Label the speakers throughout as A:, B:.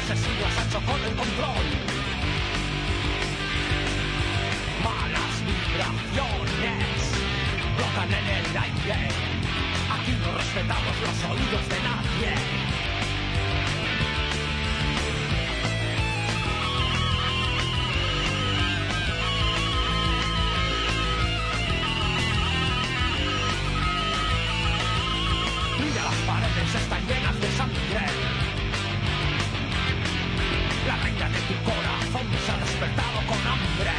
A: asesino a Sancho con el control. Malas vibraciones flotan en el aire. Aquí no respetamos los oídos de nadie. Mira, las paredes están llenas de sangre. La reina de tu corazón se ha despertado con hambre.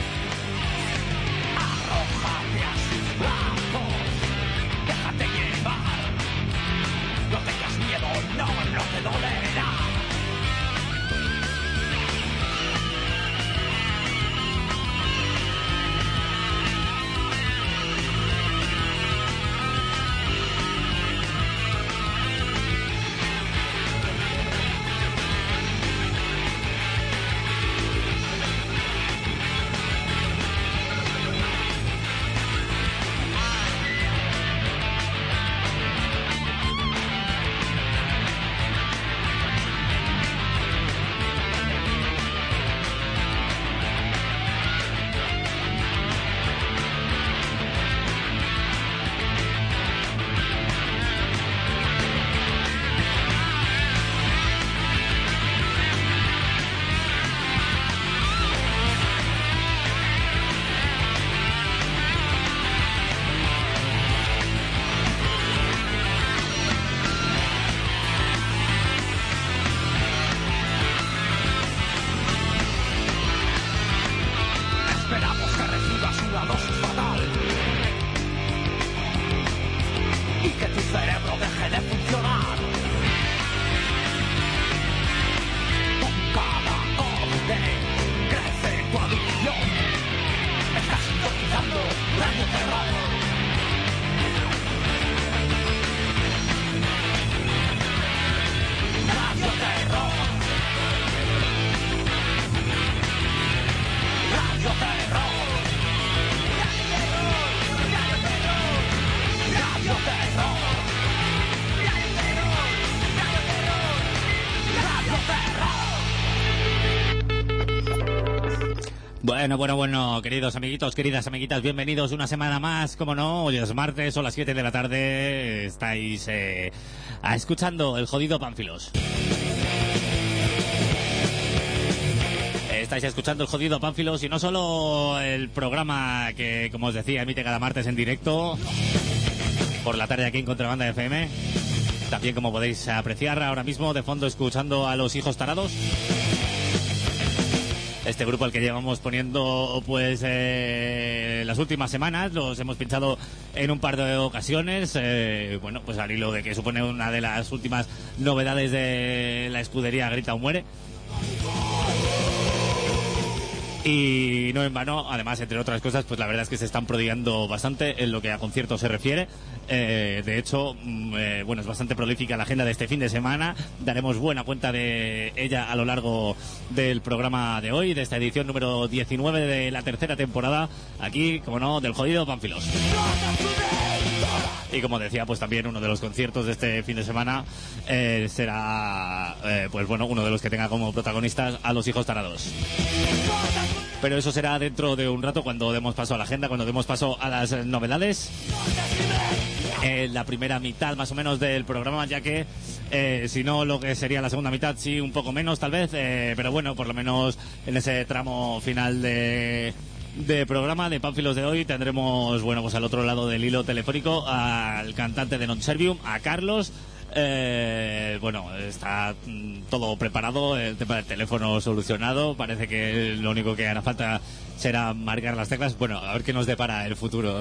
A: Arrójate a sus brazos, déjate llevar. No tengas miedo, no te dolerá.
B: Bueno, queridos amiguitos, queridas amiguitas, bienvenidos una semana más, como no, hoy es martes, son las 7 de la tarde, estáis escuchando el jodido Pánfilos. Estáis escuchando el jodido Pánfilos y no solo el programa que, como os decía, emite cada martes en directo por la tarde aquí en Contrabanda FM, también como podéis apreciar ahora mismo de fondo escuchando a los hijos tarados. Este grupo al que llevamos poniendo pues las últimas semanas, los hemos pinchado en un par de ocasiones, bueno, pues al hilo de que supone una de las últimas novedades de la escudería Grita o Muere. Y no en vano, además, entre otras cosas, pues la verdad es que se están prodigando bastante en lo que a conciertos se refiere. De hecho, bueno, es bastante prolífica la agenda de este fin de semana. Daremos buena cuenta de ella a lo largo del programa de hoy, de esta edición número 19 de la tercera temporada, aquí, como no, del jodido Pánfilos. Y como decía, pues también uno de los conciertos de este fin de semana será, pues bueno, uno de los que tenga como protagonistas a los hijos tarados. Pero eso será dentro de un rato, cuando demos paso a la agenda, cuando demos paso a las novedades. La primera mitad más o menos del programa, ya que si no lo que sería la segunda mitad, sí, un poco menos tal vez, pero bueno, por lo menos en ese tramo final de programa de Pánfilos de hoy tendremos, bueno, pues al otro lado del hilo telefónico al cantante de Non Servium, a Carlos. Bueno, está todo preparado, el tema del teléfono solucionado, parece que lo único que hará falta será marcar las teclas. Bueno, a ver qué nos depara el futuro.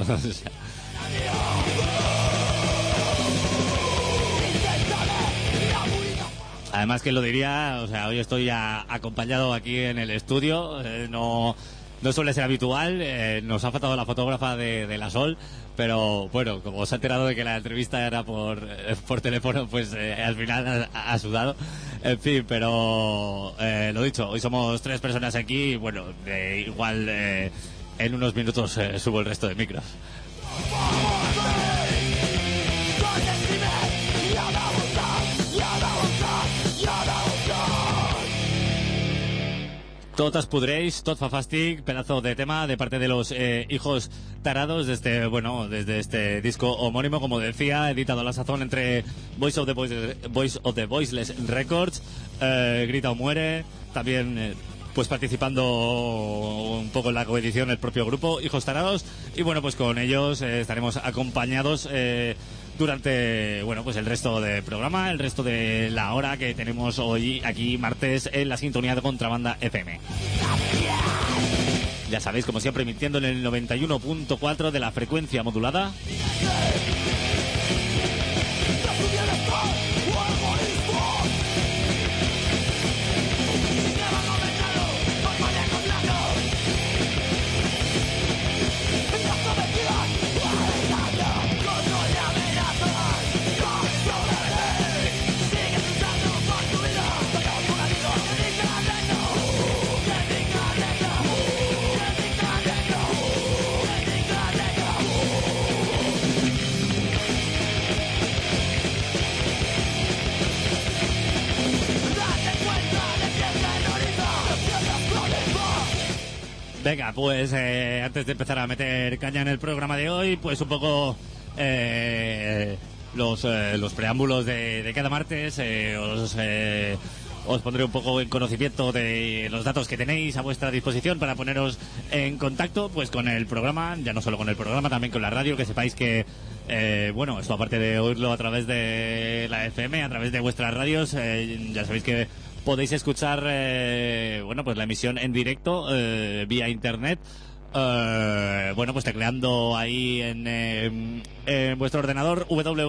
B: Además, que lo diría, o sea, hoy estoy acompañado aquí en el estudio, no suele ser habitual, nos ha faltado la fotógrafa de la Sol, pero bueno, como se ha enterado de que la entrevista era por teléfono, pues al final ha sudado. En fin, pero lo dicho, hoy somos 3 personas aquí y bueno, igual en unos minutos subo el resto de micros. Totes podréis, tot fa fàstic, pedazo de tema de parte de los hijos tarados desde este disco homónimo, como decía, editado a la sazón entre Voice of the Voiceless Records, Grita o Muere, también pues participando un poco en la coedición el propio grupo Hijos Tarados, y bueno, pues con ellos estaremos acompañados durante pues el resto del programa, el resto de la hora que tenemos hoy aquí martes en la sintonía de Contrabanda FM. Ya sabéis, como siempre, emitiendo en el 91.4 de la frecuencia modulada. Venga, pues antes de empezar a meter caña en el programa de hoy, pues un poco los preámbulos de cada martes. Os pondré un poco en conocimiento de los datos que tenéis a vuestra disposición para poneros en contacto pues con el programa, ya no solo con el programa, también con la radio, que sepáis que esto aparte de oírlo a través de la FM, a través de vuestras radios, ya sabéis que podéis escuchar pues la emisión en directo vía internet, pues tecleando ahí en vuestro ordenador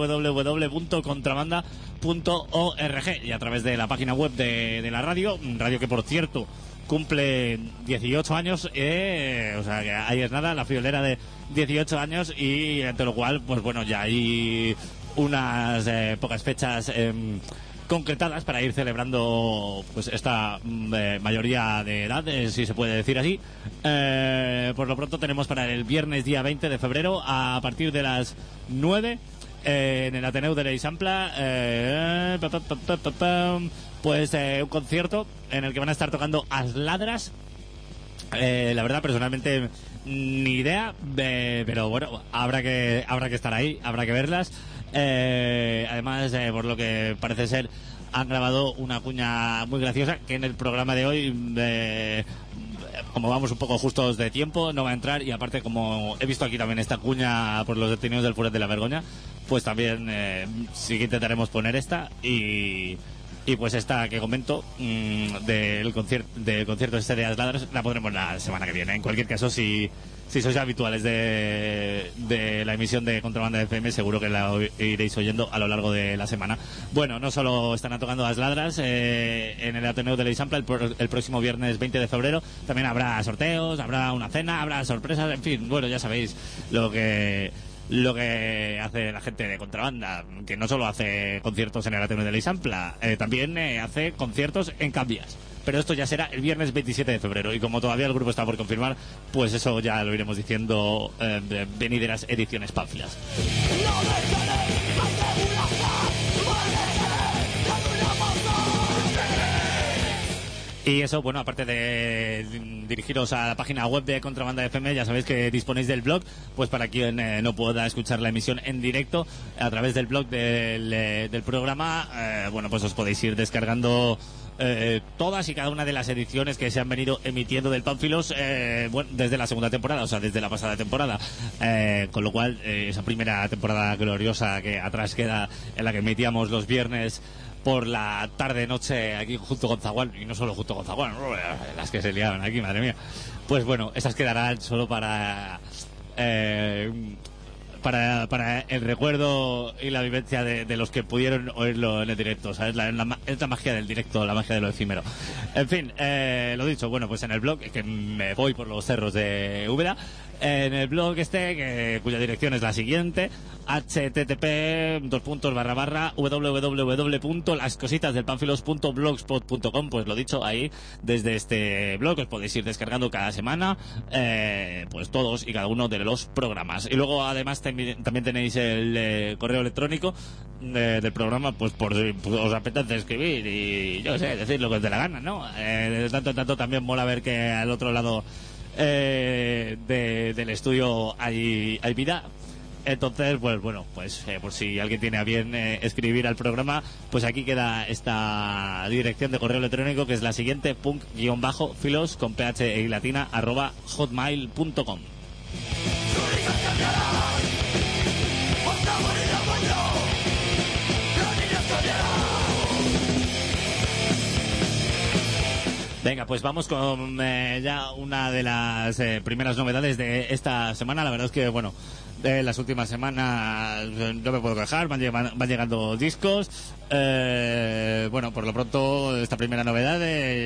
B: www.contrabanda.org y a través de la página web de la radio que por cierto cumple 18 años, o sea que ahí es nada, la friolera de 18 años, y ante lo cual pues bueno, ya hay unas pocas fechas concretadas para ir celebrando pues esta mayoría de edad, si se puede decir así. Por lo pronto tenemos para el viernes día 20 de febrero a partir de las 9 en el Ateneu de l'Eixample pues un concierto en el que van a estar tocando Asladras. La verdad, personalmente ni idea, pero bueno, habrá que estar ahí, habrá que verlas. Además, por lo que parece ser, han grabado una cuña muy graciosa que en el programa de hoy, como vamos un poco justos de tiempo, no va a entrar, y aparte, como he visto aquí también esta cuña por los detenidos del Furet de la Vergoña, pues también sí que intentaremos poner esta, y pues esta que comento del concierto este de Asladras la pondremos la semana que viene. En cualquier caso, si sois habituales de la emisión de Contrabanda FM, seguro que la iréis oyendo a lo largo de la semana. Bueno, no solo estarán tocando Asladras en el Ateneu de l'Eixample el próximo viernes 20 de febrero, también habrá sorteos, habrá una cena, habrá sorpresas, en fin, bueno, ya sabéis lo que hace la gente de Contrabanda, que no solo hace conciertos en el Ateneu de l'Eixample, también hace conciertos en Cambias. Pero esto ya será el viernes 27 de febrero, y como todavía el grupo está por confirmar, pues eso ya lo iremos diciendo de venideras ediciones pánfilas. Y eso, bueno, aparte de dirigiros a la página web de Contrabanda FM, ya sabéis que disponéis del blog, pues para quien no pueda escuchar la emisión en directo, a través del blog del programa, pues os podéis ir descargando todas y cada una de las ediciones que se han venido emitiendo del Pánfilos desde la segunda temporada, o sea, desde la pasada temporada, con lo cual esa primera temporada gloriosa que atrás queda, en la que emitíamos los viernes por la tarde-noche aquí junto con Zaguán, y no solo junto con Zaguán, las que se liaban aquí, madre mía, pues bueno, esas quedarán solo para el recuerdo y la vivencia de los que pudieron oírlo en el directo, ¿sabes? Es la magia del directo, la magia de lo efímero. En fin, lo dicho, bueno, pues en el blog, que me voy por los cerros de Úbeda, en el blog cuya dirección es la siguiente: http://www.lascositasdelpanfilos.blogspot.com. Pues lo dicho, ahí desde este blog os podéis ir descargando cada semana pues todos y cada uno de los programas. Y luego además también tenéis el correo electrónico del programa, pues por os apetece escribir y yo sé, decir lo que os dé la gana, ¿no? De tanto en tanto también mola ver que al otro lado del estudio hay vida. Entonces, pues bueno, pues por si alguien tiene a bien escribir al programa, pues aquí queda esta dirección de correo electrónico, que es la siguiente: punk-filos con ph y latina @hotmail.com. Venga, pues vamos con ya una de las primeras novedades de esta semana. La verdad es que, bueno, las últimas semanas no me puedo quejar, van llegando discos. Bueno, por lo pronto, esta primera novedad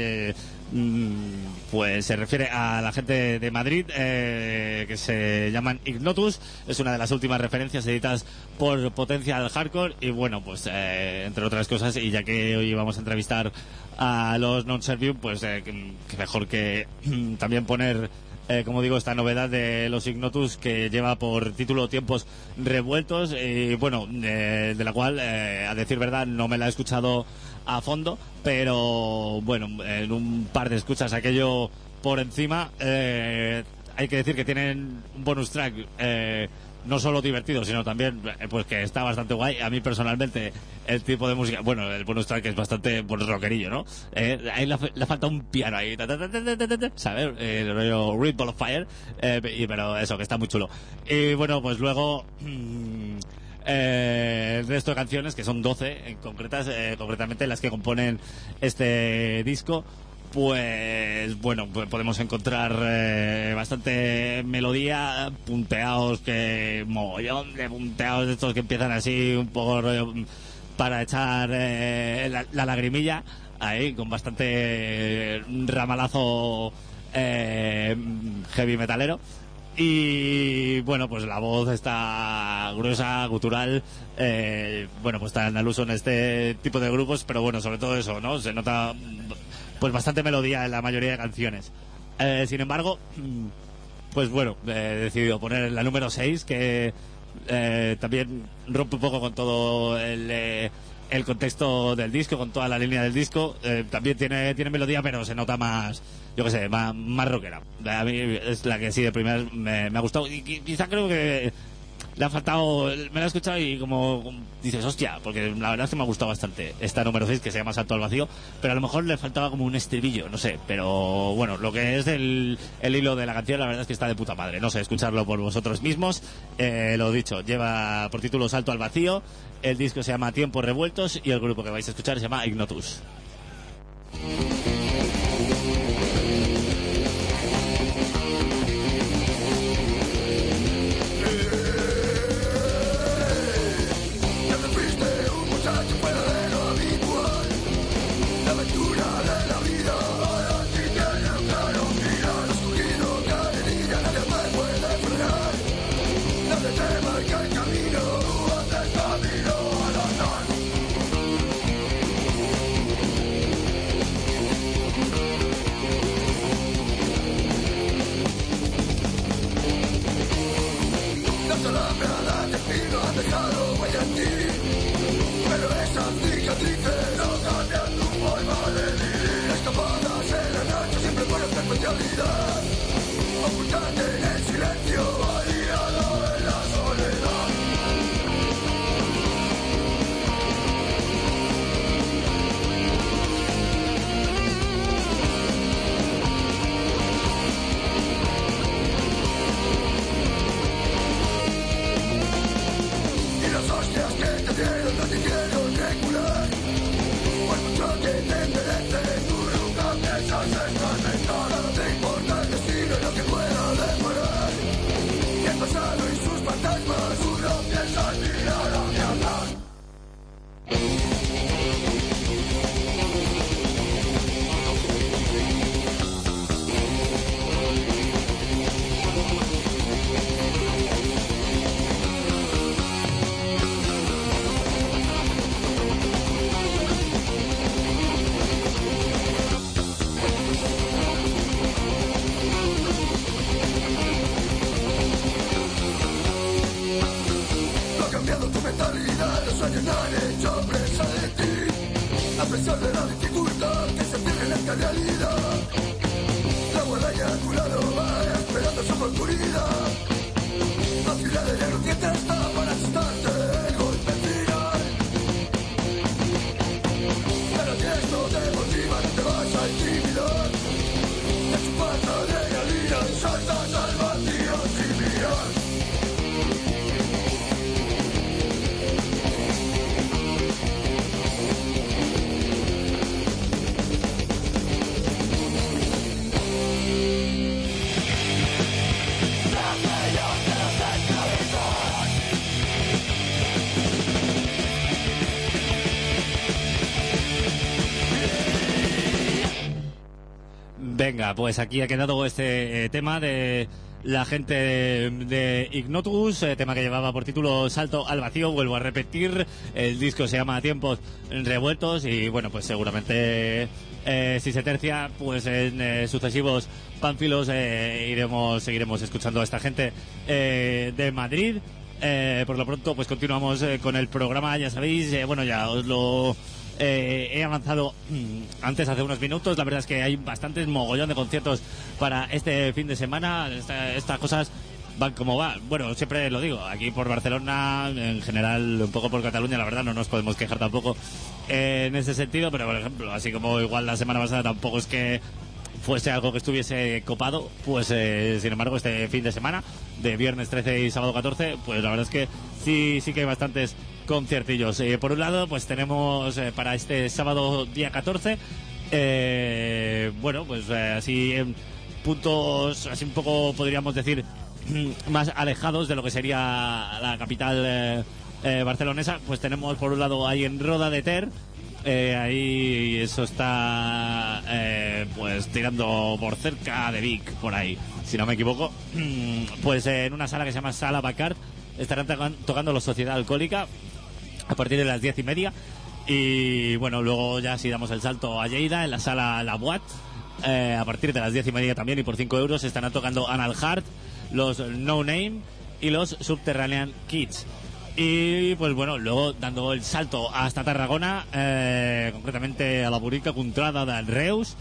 B: pues se refiere a la gente de Madrid, que se llaman Ignotus. Es una de las últimas referencias editadas por Potential Hardcore. Y bueno, pues entre otras cosas, y ya que hoy vamos a entrevistar a los Non-Servium, pues que mejor que también poner, como digo, esta novedad de los Ignotus, que lleva por título Tiempos Revueltos. Y bueno, de la cual, a decir verdad, no me la he escuchado a fondo, pero bueno, en un par de escuchas aquello por encima. Hay que decir que tienen un bonus track no solo divertido, sino también pues que está bastante guay. A mí personalmente el tipo de música, bueno, el bonus track es bastante rockerillo, ¿no? Ahí le falta un piano ahí, ¿sabes? El rollo Red Ball of Fire, pero eso, que está muy chulo. Y bueno, pues luego el resto de canciones, que son 12 concretamente las que componen este disco, pues bueno, pues podemos encontrar bastante melodía, punteados, mogollón de punteados de estos que empiezan así un poco rollo para echar la lagrimilla, ahí con bastante ramalazo heavy metalero. Y bueno, pues la voz está gruesa, gutural, bueno, pues está al uso en este tipo de grupos, pero bueno, sobre todo eso, ¿no? Se nota pues bastante melodía en la mayoría de canciones. Sin embargo, pues bueno, he decidido poner la número 6, que también rompe un poco con todo el contexto del disco, con toda la línea del disco. También tiene melodía, pero se nota más, yo qué sé, más rockera. A mí es la que sí de primeras me ha gustado, y quizá creo que le ha faltado, me la he escuchado y como dices, hostia, porque la verdad es que me ha gustado bastante esta número 6, que se llama Salto al Vacío, pero a lo mejor le faltaba como un estribillo, no sé, pero bueno, lo que es el hilo de la canción, la verdad es que está de puta madre. No sé, escucharlo por vosotros mismos. Lo dicho, lleva por título Salto al Vacío, el disco se llama Tiempos Revueltos y el grupo que vais a escuchar se llama Ignotus.
C: Nada te importa el destino y lo que pueda haber. pesar de la dificultad que se pierde en esta realidad. La guadaña a tu lado va esperando su oportunidad. La ciudad de negro que te está para asustarte el golpe final. Pero si esto te motiva no te vas a intimidar. Te chupas la adrenalina y saltas al vacío sin mirar.
B: Venga, pues aquí ha quedado este tema de la gente de Ignotus, tema que llevaba por título Salto al Vacío. Vuelvo a repetir, el disco se llama Tiempos Revueltos y bueno, pues seguramente si se tercia, pues en sucesivos pánfilos seguiremos escuchando a esta gente de Madrid. Por lo pronto, pues continuamos con el programa, ya sabéis, bueno, ya os lo he avanzado antes hace unos minutos. La verdad es que hay bastantes mogollón de conciertos para este fin de semana. Estas cosas van como van. Bueno, siempre lo digo, aquí por Barcelona, en general un poco por Cataluña, la verdad no nos podemos quejar tampoco en ese sentido, pero por ejemplo, así como igual la semana pasada tampoco es que fuese algo que estuviese copado, pues sin embargo este fin de semana, de viernes 13 y sábado 14, pues la verdad es que sí que hay bastantes conciertillos. Por un lado, pues tenemos para este sábado día 14, bueno, pues así en puntos, así un poco podríamos decir, más alejados de lo que sería la capital barcelonesa, pues tenemos por un lado ahí en Roda de Ter. Ahí eso está pues tirando por cerca de Vic, por ahí, si no me equivoco. Pues en una sala que se llama Sala Bacard estarán tocando los Sociedad Alcohólica a partir de las 10:30. Y bueno, luego ya si damos el salto a Lleida, en la sala La Boîte, a partir de las 10:30 también, y por 5 euros estarán tocando Anal Heart, los No Name y los Subterranean Kids. Y pues bueno, luego dando el salto hasta Tarragona, concretamente a la bonica Contrada del Reus,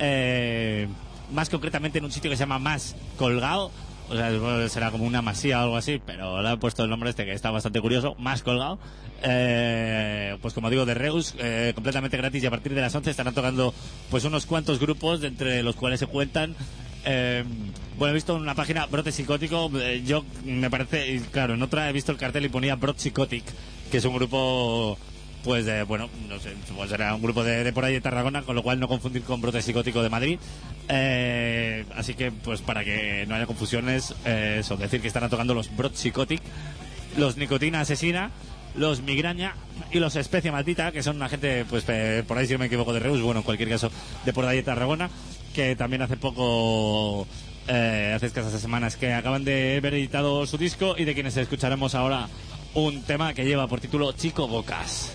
B: más concretamente en un sitio que se llama Mas Colgado, o sea, será como una masía o algo así, pero le han puesto el nombre este que está bastante curioso, Mas Colgado. Pues como digo, de Reus, completamente gratis, y a partir de las 11 estarán tocando pues unos cuantos grupos, de entre los cuales se cuentan bueno, he visto en una página Brote Psicótico, yo me parece, y claro, en otra he visto el cartel y ponía Brot Psychotic, que es un grupo, pues bueno, no sé, pues era un grupo de por ahí de Tarragona, con lo cual no confundir con Brote Psicótico de Madrid. Así que, pues para que no haya confusiones, eso, decir que estarán tocando los Brot Psychotic, los Nicotina Asesina, los Migraña y los Especie Maldita, que son una gente, pues por ahí si no me equivoco de Reus, bueno, en cualquier caso de por ahí de Tarragona, que también hace poco, hace escasas semanas, que acaban de haber editado su disco, y de quienes escucharemos ahora un tema que lleva por título Chico Bocas.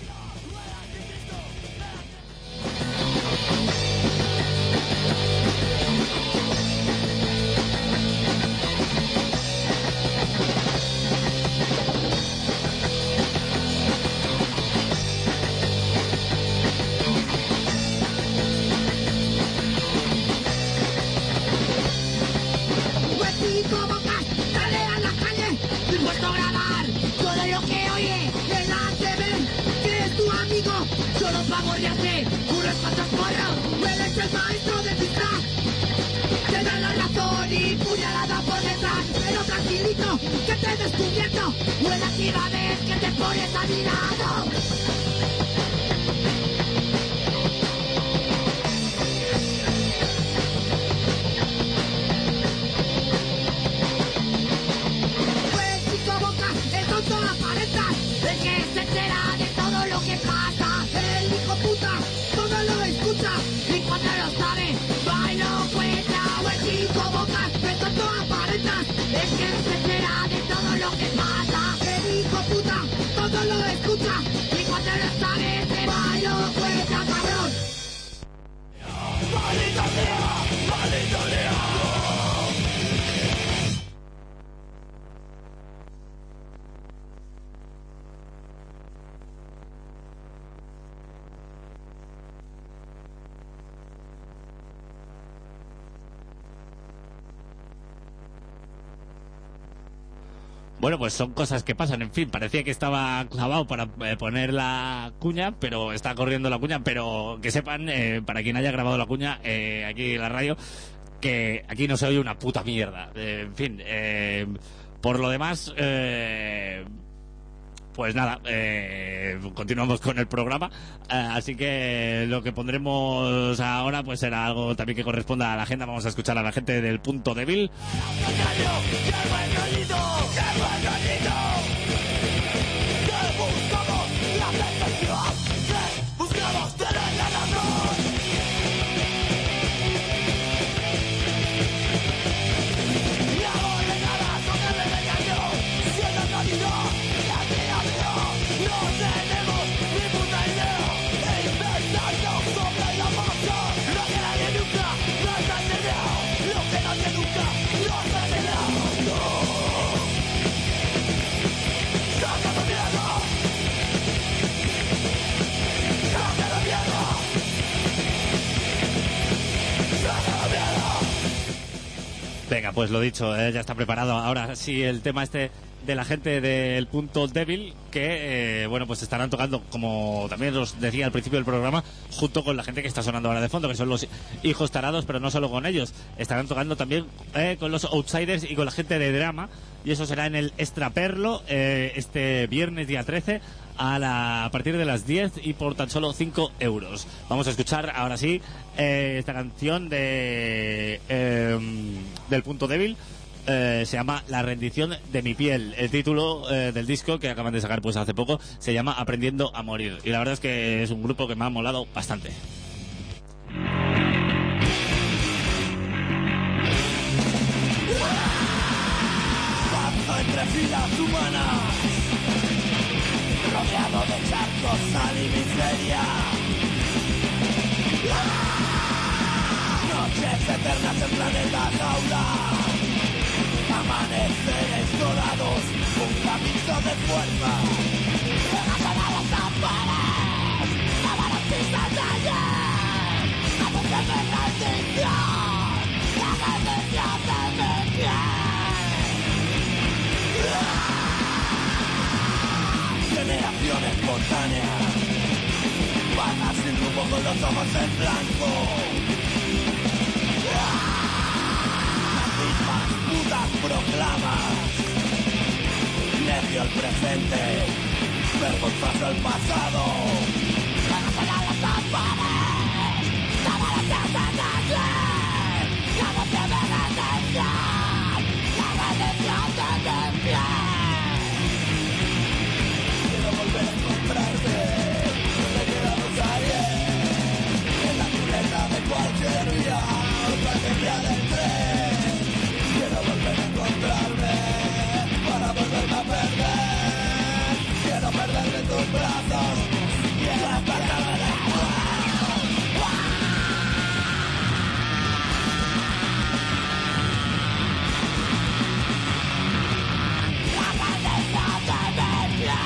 D: Que te he descubierto, buena activa vez que te pones a mi lado. Pues Chico Bocas, el tonto aparenta, el que se entera de todo lo que pasa. El hijo puta, todo lo escucha, y cuando lo sabe, va y lo cuenta. Pues Chico Bocas, el tonto aparenta, el que se entera de todo lo que pasa. El hijo puta, todo lo escucha, y cuando
B: Bueno, pues son cosas que pasan, en fin, parecía que estaba clavado para poner la cuña, pero está corriendo la cuña, pero que sepan, para quien haya grabado la cuña aquí en la radio, que aquí no se oye una puta mierda. En fin, por lo demás, pues nada, continuamos con el programa, así que lo que pondremos ahora pues será algo también que corresponda a la agenda. Vamos a escuchar a la gente del Punto Débil. Venga, pues lo dicho, ya está preparado. Ahora sí, el tema este de la gente del Punto Débil, que bueno, pues estarán tocando, como también os decía al principio del programa, junto con la gente que está sonando ahora de fondo, que son los Hijos Tarados, pero no solo con ellos. Estarán tocando también con los Outsiders y con la gente de Drama, y eso será en el Extraperlo este viernes día 13 a partir de las 10 y por tan solo 5 euros. Vamos a escuchar ahora sí esta canción del Punto Débil. Se llama La rendición de mi piel. El título del disco que acaban de sacar pues hace poco se llama Aprendiendo a morir, y la verdad es que es un grupo que me ha molado bastante.
E: Paso entre filas humanas, rodeado de charcos, sal y miseria. Noches eternas en planeta jaula, amaneceres dorados, un camino de fuerza. Regalan a las lámparas, avalancistas de ayer, a buscar de rendición, la rendición de mi piel. Generación espontánea, vagas sin rumbo con los ojos en blanco. Putas proclamas, necio el presente, vergonzoso el pasado. Regalan a las lámparas, avalancistas de ayer, la noche de redención, la redención de mi piel. Quiero volver a encontrarte, donde quedamos ayer, en la cuneta de cualquier día, otra alegría del tren. Quiero volver a encontrarme, para volverme a perder. Quiero perderme en tus brazos, quiero perderme después. La redención de mi piel.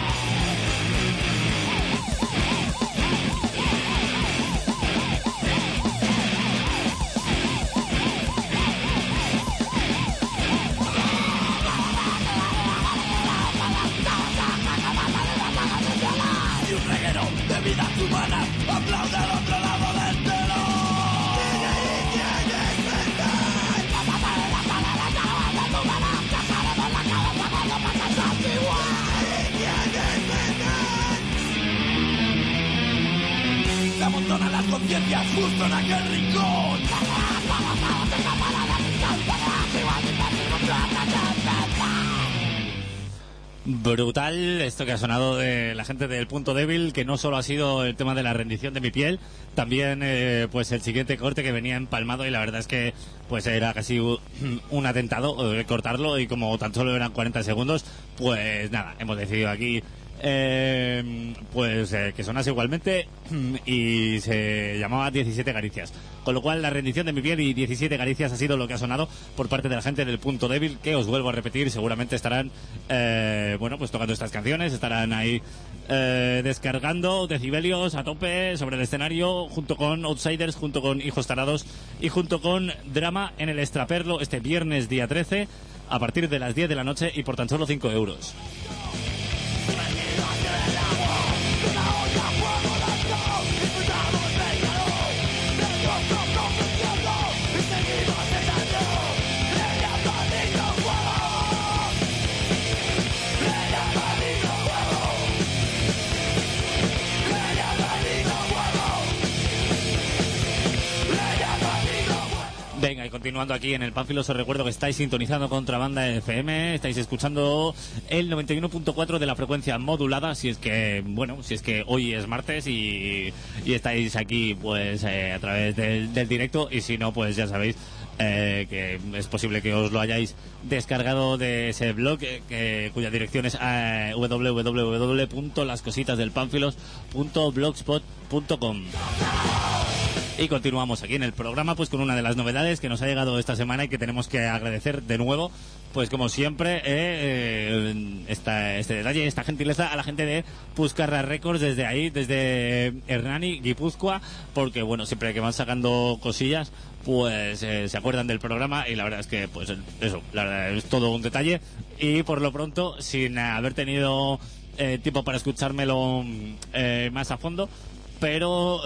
E: Y un reguero de vidas humanas aplaude al otro lado del telón. Se amontonan las conciencias justo en aquel rincón.
B: Brutal esto que ha sonado de la gente del Punto Débil, que no solo ha sido el tema de la rendición de mi piel, también pues el siguiente corte que venía empalmado, y la verdad es que pues era casi un atentado cortarlo, y como tan solo eran 40 segundos, pues nada, hemos decidido aquí que sonase igualmente, y se llamaba 17 caricias, con lo cual la rendición de mi piel y 17 caricias ha sido lo que ha sonado por parte de la gente del Punto Débil, que os vuelvo a repetir, seguramente estarán pues tocando estas canciones, estarán ahí descargando decibelios a tope sobre el escenario, junto con Outsiders, junto con Hijos Tarados y junto con Drama, en el Extraperlo este viernes día 13 a partir de las 10 de la noche y por tan solo 5 euros. Venga, y continuando aquí en el Pánfilos, os recuerdo que estáis sintonizando Contrabanda FM, estáis escuchando el 91.4 de la frecuencia modulada, si es que hoy es martes y estáis aquí pues a través del directo, y si no, pues ya sabéis que es posible que os lo hayáis descargado de ese blog cuya dirección es www.lascositasdelpanfilos.blogspot.com. Y continuamos aquí en el programa pues con una de las novedades que nos ha llegado esta semana y que tenemos que agradecer de nuevo, pues como siempre, este detalle, esta gentileza a la gente de Puscarra Records desde ahí, desde Hernani, Guipúzcoa, porque bueno, siempre que van sacando cosillas pues se acuerdan del programa, y la verdad es que pues eso, la verdad es todo un detalle, y por lo pronto, sin haber tenido tiempo para escuchármelo más a fondo, pero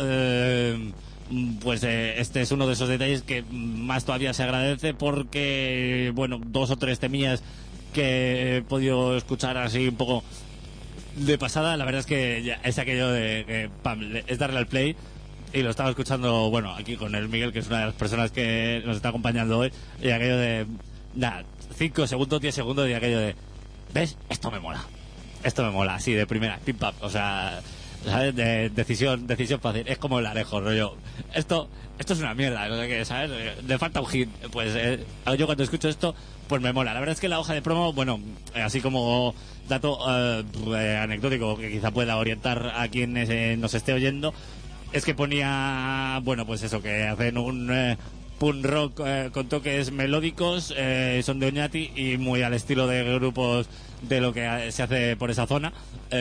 B: este es uno de esos detalles que más todavía se agradece, porque bueno, 2 o 3 temillas que he podido escuchar así un poco de pasada, la verdad es que ya es aquello de es darle al play, y lo estaba escuchando, bueno, aquí con el Miguel, que es una de las personas que nos está acompañando hoy, y aquello de 5 segundos, 10 segundos, y aquello de ¿ves? Esto me mola, así de primera, pim pam, o sea, ¿sabes? De decisión fácil. Es como el Alejo, rollo. Esto es una mierda, no sé qué, ¿sabes? Le falta un hit. Pues yo cuando escucho esto, pues me mola. La verdad es que la hoja de promo, bueno, así como dato anecdótico que quizá pueda orientar a quien nos esté oyendo, es que ponía, bueno, pues eso, que hacen un punk rock con toques melódicos, son de Oñati y muy al estilo de grupos de lo que se hace por esa zona.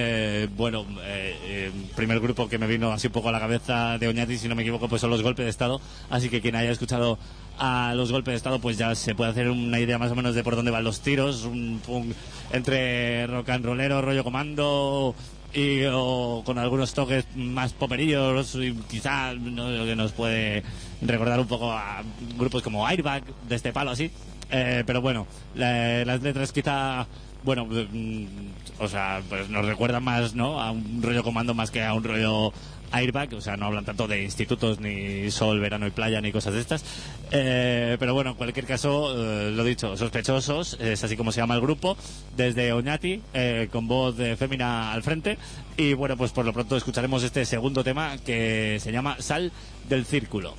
B: Primer grupo que me vino así un poco a la cabeza de Oñati, si no me equivoco, pues son Los Golpes de Estado, así que quien haya escuchado a Los Golpes de Estado pues ya se puede hacer una idea más o menos de por dónde van los tiros, un punk entre rock and rollero, rollo Comando, o con algunos toques más poperillos, y quizá lo que nos puede recordar un poco a grupos como Airbag, de este palo así, pero bueno, las letras quizá, bueno, o sea, pues nos recuerdan más, ¿no?, a un rollo Comando más que a un rollo Airbag, o sea, no hablan tanto de institutos, ni sol, verano y playa, ni cosas de estas, pero bueno, en cualquier caso, lo dicho, Sospechosos, es así como se llama el grupo, desde Oñati, con voz de fémina al frente, y bueno, pues por lo pronto escucharemos este segundo tema que se llama Sal del Círculo.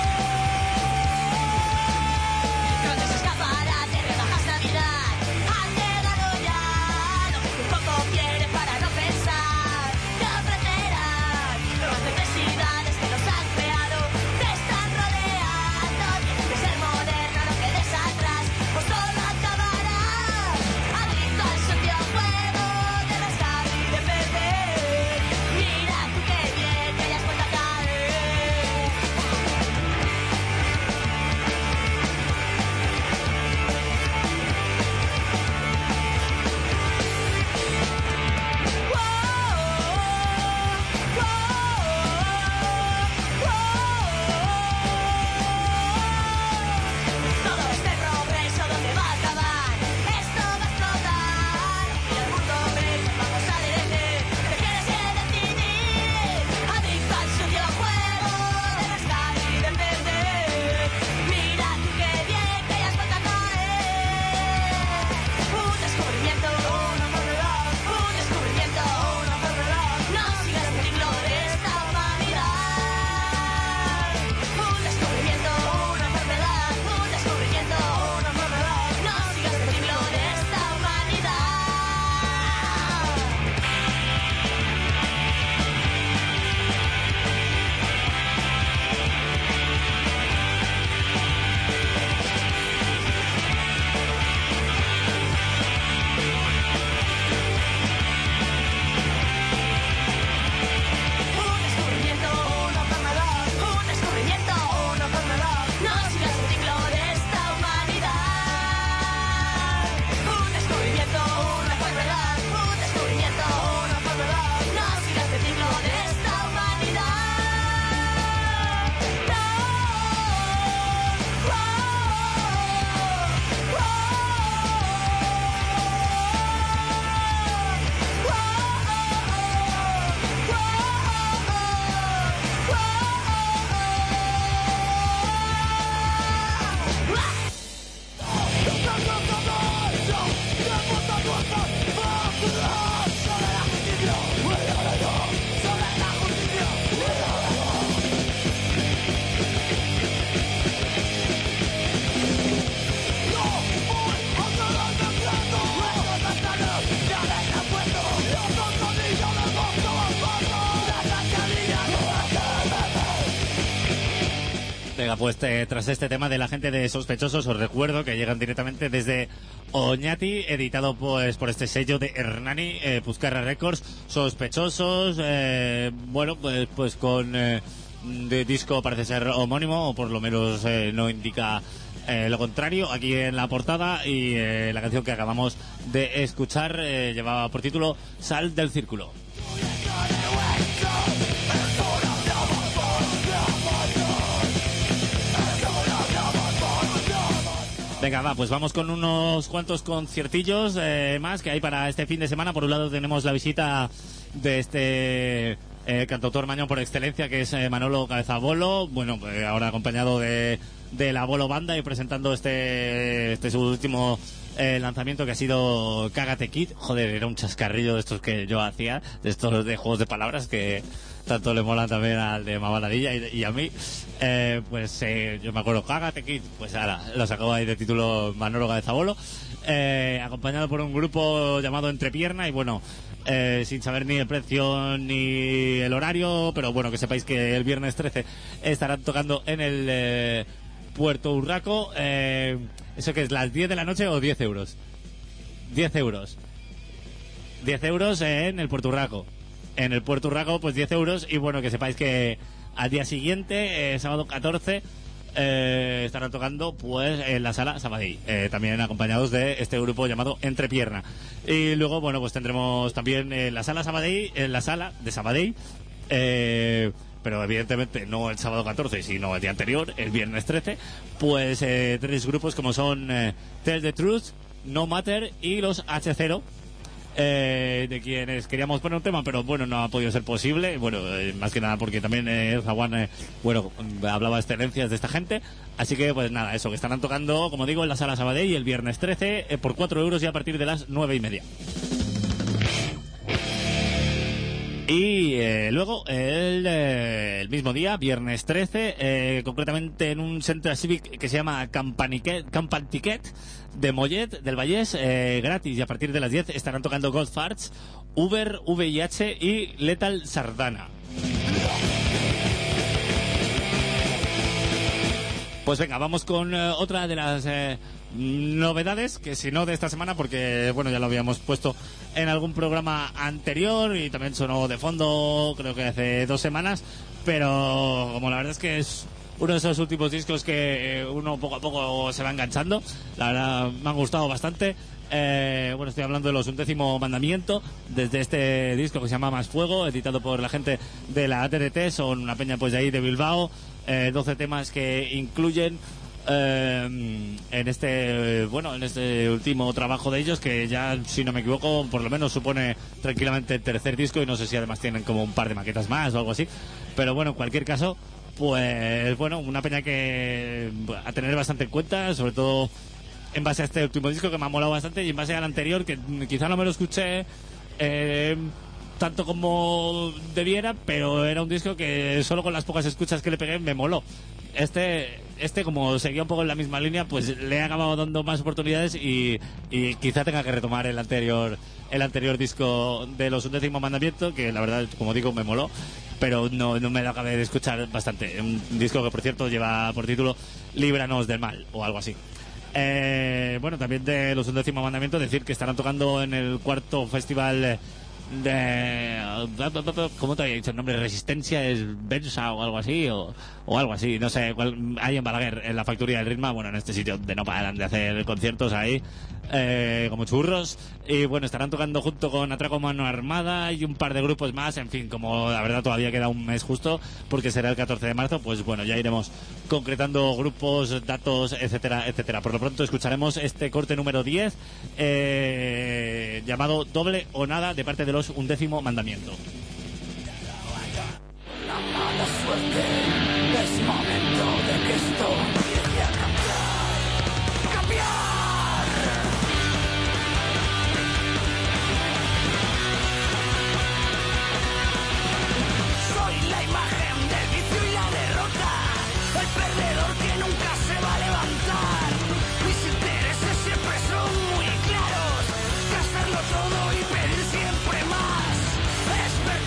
F: Grandes escaparates, rebajas Navidad.
B: Venga, pues tras este tema de la gente de Sospechosos, os recuerdo que llegan directamente desde Oñati, editado pues por este sello de Hernani, Puzcarra Records. Sospechosos, bueno, pues con de disco parece ser homónimo, o por lo menos no indica lo contrario aquí en la portada, y la canción que acabamos de escuchar llevaba por título Sal del Círculo. Venga, va, pues vamos con unos cuantos conciertillos más que hay para este fin de semana. Por un lado tenemos la visita de este cantautor mañón por excelencia, que es Manolo Cabezabolo, bueno, ahora acompañado de la Bolo Banda, y presentando este su último lanzamiento, que ha sido Cágate Kid. Joder, era un chascarrillo de estos que yo hacía, de estos de juegos de palabras que tanto le molan también al de Mabaladilla y a mí. Yo me acuerdo, Cágate Kid, pues ahora lo sacó ahí de título Manolo Cabezabolo, acompañado por un grupo llamado Entrepierna, y bueno, sin saber ni el precio ni el horario, pero bueno, que sepáis que el viernes 13 estarán tocando en el Puerto Urraco. ¿Eso que es, las 10 de la noche o 10 euros? 10 euros. 10 euros en el Puerto Urraco. En el Puerto Urraco, pues 10 euros. Y bueno, que sepáis que al día siguiente, sábado 14, estarán tocando pues en la Sala Sabadell, también acompañados de este grupo llamado Entrepierna. Y luego, bueno, pues tendremos también la Sala Sabadell, en la Sala de Sabadell, pero evidentemente no el sábado 14, sino el día anterior, el viernes 13, pues 3 grupos como son Tell the Truth, No Matter y los H0, de quienes queríamos poner un tema, pero bueno, no ha podido ser posible. Bueno, más que nada porque también Zaguán, bueno, hablaba excelencias de esta gente. Así que pues nada, eso, que estarán tocando, como digo, en la Sala Sabadell el viernes 13 por 4 euros y a partir de las 9:30. Y luego, el mismo día, viernes 13, concretamente en un centro cívic que se llama Campantiquet de Mollet, del Vallès, gratis, y a partir de las 10 estarán tocando God Farts, Uber, VIH y Lethal Sardana. Pues venga, vamos con otra de las novedades, que si no de esta semana, porque bueno, ya lo habíamos puesto en algún programa anterior y también sonó de fondo, creo que hace 2 semanas, pero como la verdad es que es uno de esos últimos discos que uno poco a poco se va enganchando, la verdad me han gustado bastante. Bueno, estoy hablando de los 11º Mandamiento, desde este disco que se llama Más Fuego, editado por la gente de la ATDT, son una peña pues de ahí de Bilbao, 12 temas que incluyen en este último trabajo de ellos, que ya, si no me equivoco, por lo menos supone tranquilamente el tercer disco, y no sé si además tienen como un par de maquetas más o algo así, pero bueno, en cualquier caso, pues bueno, una peña que a tener bastante en cuenta, sobre todo en base a este último disco que me ha molado bastante, y en base al anterior, que quizá no me lo escuché tanto como debiera, pero era un disco que solo con las pocas escuchas que le pegué me moló. Este como seguía un poco en la misma línea, pues le he acabado dando más oportunidades, y quizá tenga que retomar el anterior disco de los 11º Mandamiento, que la verdad, como digo, me moló, pero no me lo acabé de escuchar bastante. Un disco que, por cierto, lleva por título Líbranos del Mal o algo así. Bueno, también de los 11º Mandamiento decir que estarán tocando en el 4º festival ¿cómo te había dicho el nombre? Resistencia es Bensa o algo así, o algo así, no sé cuál, hay en Balaguer, en la Factoría del Ritmo, bueno, en este sitio donde no paran de hacer conciertos ahí como churros, y bueno, estarán tocando junto con Atraco Mano Armada y un par de grupos más, en fin, como la verdad todavía queda un mes justo, porque será el 14 de marzo, pues bueno, ya iremos concretando grupos, datos, etcétera, etcétera. Por lo pronto escucharemos este corte número 10, llamado Doble o Nada, de parte de los 11º Mandamiento.
E: La mala suerte, es momento de que esto empiece a cambiar. ¡Cambiar! Soy la imagen del vicio y la derrota, el perdedor que nunca se va a levantar. Mis intereses siempre son muy claros, gastarlo todo y pedir siempre más. Es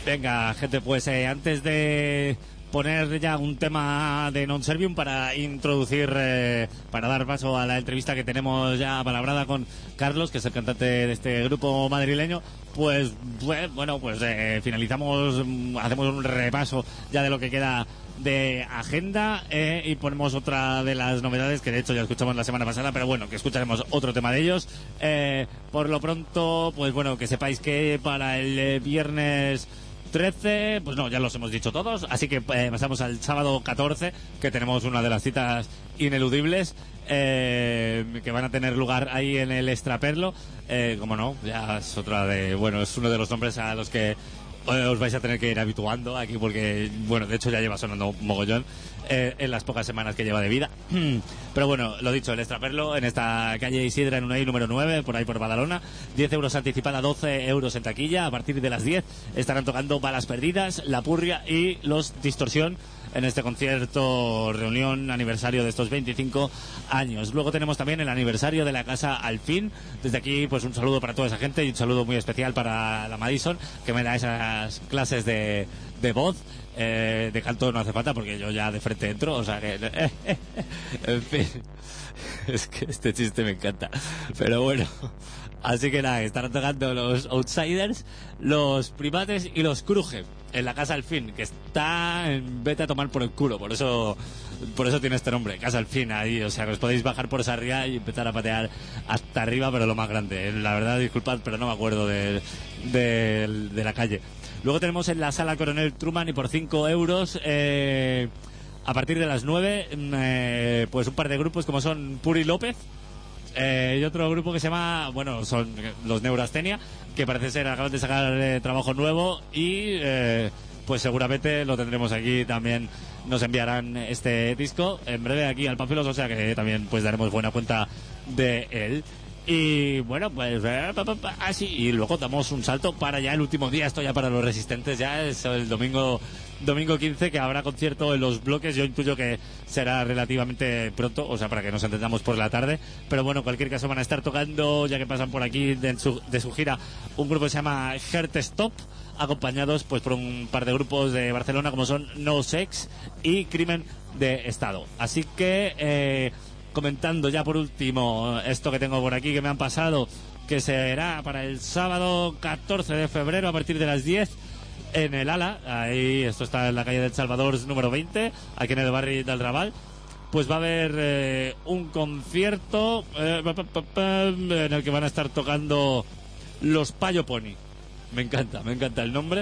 B: Venga, gente, pues antes de poner ya un tema de Non Servium para introducir, para dar paso a la entrevista que tenemos ya palabrada con Carlos, que es el cantante de este grupo madrileño, pues bueno, pues finalizamos, hacemos un repaso ya de lo que queda de agenda y ponemos otra de las novedades que de hecho ya escuchamos la semana pasada, pero bueno, que escucharemos otro tema de ellos. Por lo pronto, pues bueno, que sepáis que para el viernes 13, pues no, ya los hemos dicho todos, así que pasamos al sábado 14, que tenemos una de las citas ineludibles que van a tener lugar ahí en el Extraperlo. Como no, ya es otra de, bueno, es uno de los nombres a los que os vais a tener que ir habituando aquí porque, bueno, de hecho ya lleva sonando un mogollón en las pocas semanas que lleva de vida. Pero bueno, lo dicho, el Extraperlo en esta calle Isidra en Unai número 9, por ahí por Badalona, 10 euros anticipada, 12 euros en taquilla. A partir de las 10 estarán tocando Balas Perdidas, La Purria y Los Distorsión en este concierto reunión aniversario de estos 25 años. Luego tenemos también el aniversario de la Casa Alfín. Desde aquí, pues un saludo para toda esa gente y un saludo muy especial para la Madison, que me da esas clases de voz. De canto no hace falta porque yo ya de frente entro, o sea que en fin, es que este chiste me encanta, pero bueno, así que nada, estarán tocando los Outsiders, los Primates y los Cruje en la Casa Alfín, que está en vete a tomar por el culo, por eso tiene este nombre, Casa Alfín, ahí, o sea que os podéis bajar por esa ría y empezar a patear hasta arriba, pero lo más grande, la verdad, disculpad, pero no me acuerdo de la calle. Luego tenemos en la Sala Coronel Truman y por 5 euros a partir de las 9 pues un par de grupos como son Puri López y otro grupo que se llama, bueno, son los Neurastenia, que parece ser acaban de sacar trabajo nuevo y pues seguramente lo tendremos aquí también. Nos enviarán este disco en breve aquí al Pánfilos, o sea que también pues daremos buena cuenta de él. Y bueno, pues así, y luego damos un salto para ya el último día, esto ya para los resistentes, ya es el domingo 15, que habrá concierto en Los Bloques. Yo intuyo que será relativamente pronto, o sea, para que nos entendamos por la tarde, pero bueno, en cualquier caso van a estar tocando, ya que pasan por aquí de su gira, un grupo que se llama Heart Stop, acompañados pues por un par de grupos de Barcelona como son No Sex y Crimen de Estado. Así que comentando ya por último esto que tengo por aquí que me han pasado, que será para el sábado 14 de febrero a partir de las 10 en el Ala, ahí esto está en la calle del Salvador número 20, aquí en el barrio del Raval. Pues va a haber un concierto en el que van a estar tocando los Payo Pony. Me encanta el nombre,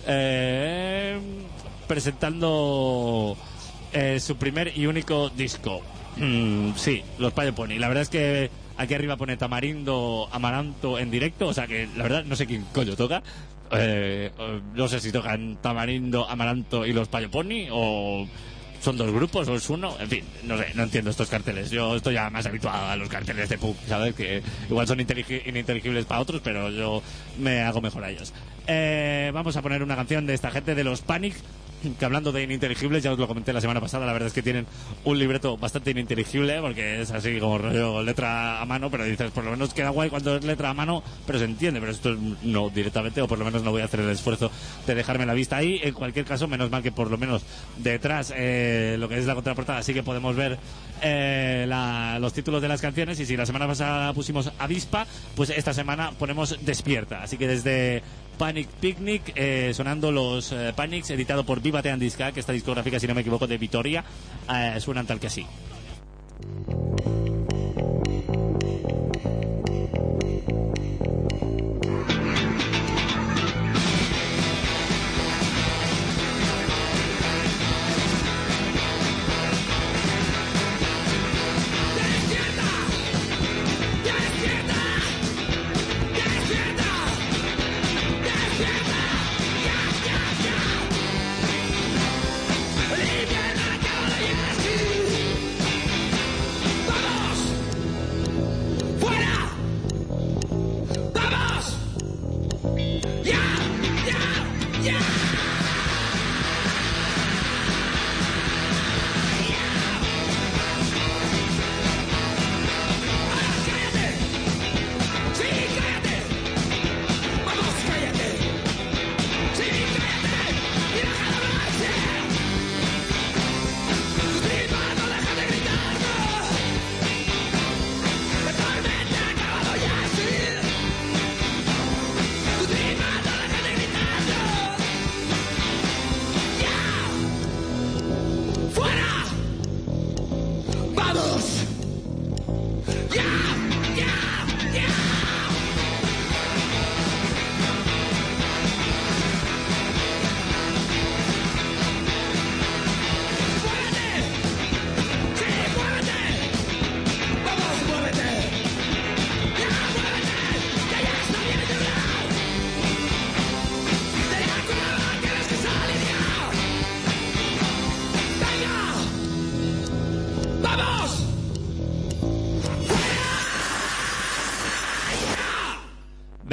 B: presentando su primer y único disco. Sí, los Payo Pony. La verdad es que aquí arriba pone Tamarindo, Amaranto en directo, o sea que la verdad no sé quién coño toca. No sé si tocan Tamarindo, Amaranto y los Payo Pony o son dos grupos o es uno. En fin, no sé, no entiendo estos carteles. Yo estoy ya más habituado a los carteles de punk, ¿sabes? Que igual son ininteligibles para otros, pero yo me hago mejor a ellos. Vamos a poner una canción de esta gente de los Panic, que hablando de ininteligibles, ya os lo comenté la semana pasada, la verdad es que tienen un libreto bastante ininteligible, porque es así como rollo letra a mano, pero dices, por lo menos queda guay cuando es letra a mano, pero se entiende, pero esto no directamente, o por lo menos no voy a hacer el esfuerzo de dejarme la vista ahí. En cualquier caso, menos mal que por lo menos detrás lo que es la contraportada sí que podemos ver los títulos de las canciones, y si la semana pasada pusimos Avispa, pues esta semana ponemos Despierta, así que desde Panic Picnic, sonando los Panics, editado por Viva Tean Disca, que esta discográfica, si no me equivoco, de Vitoria, suenan tal que así.
D: El invierno acaba de llegar aquí.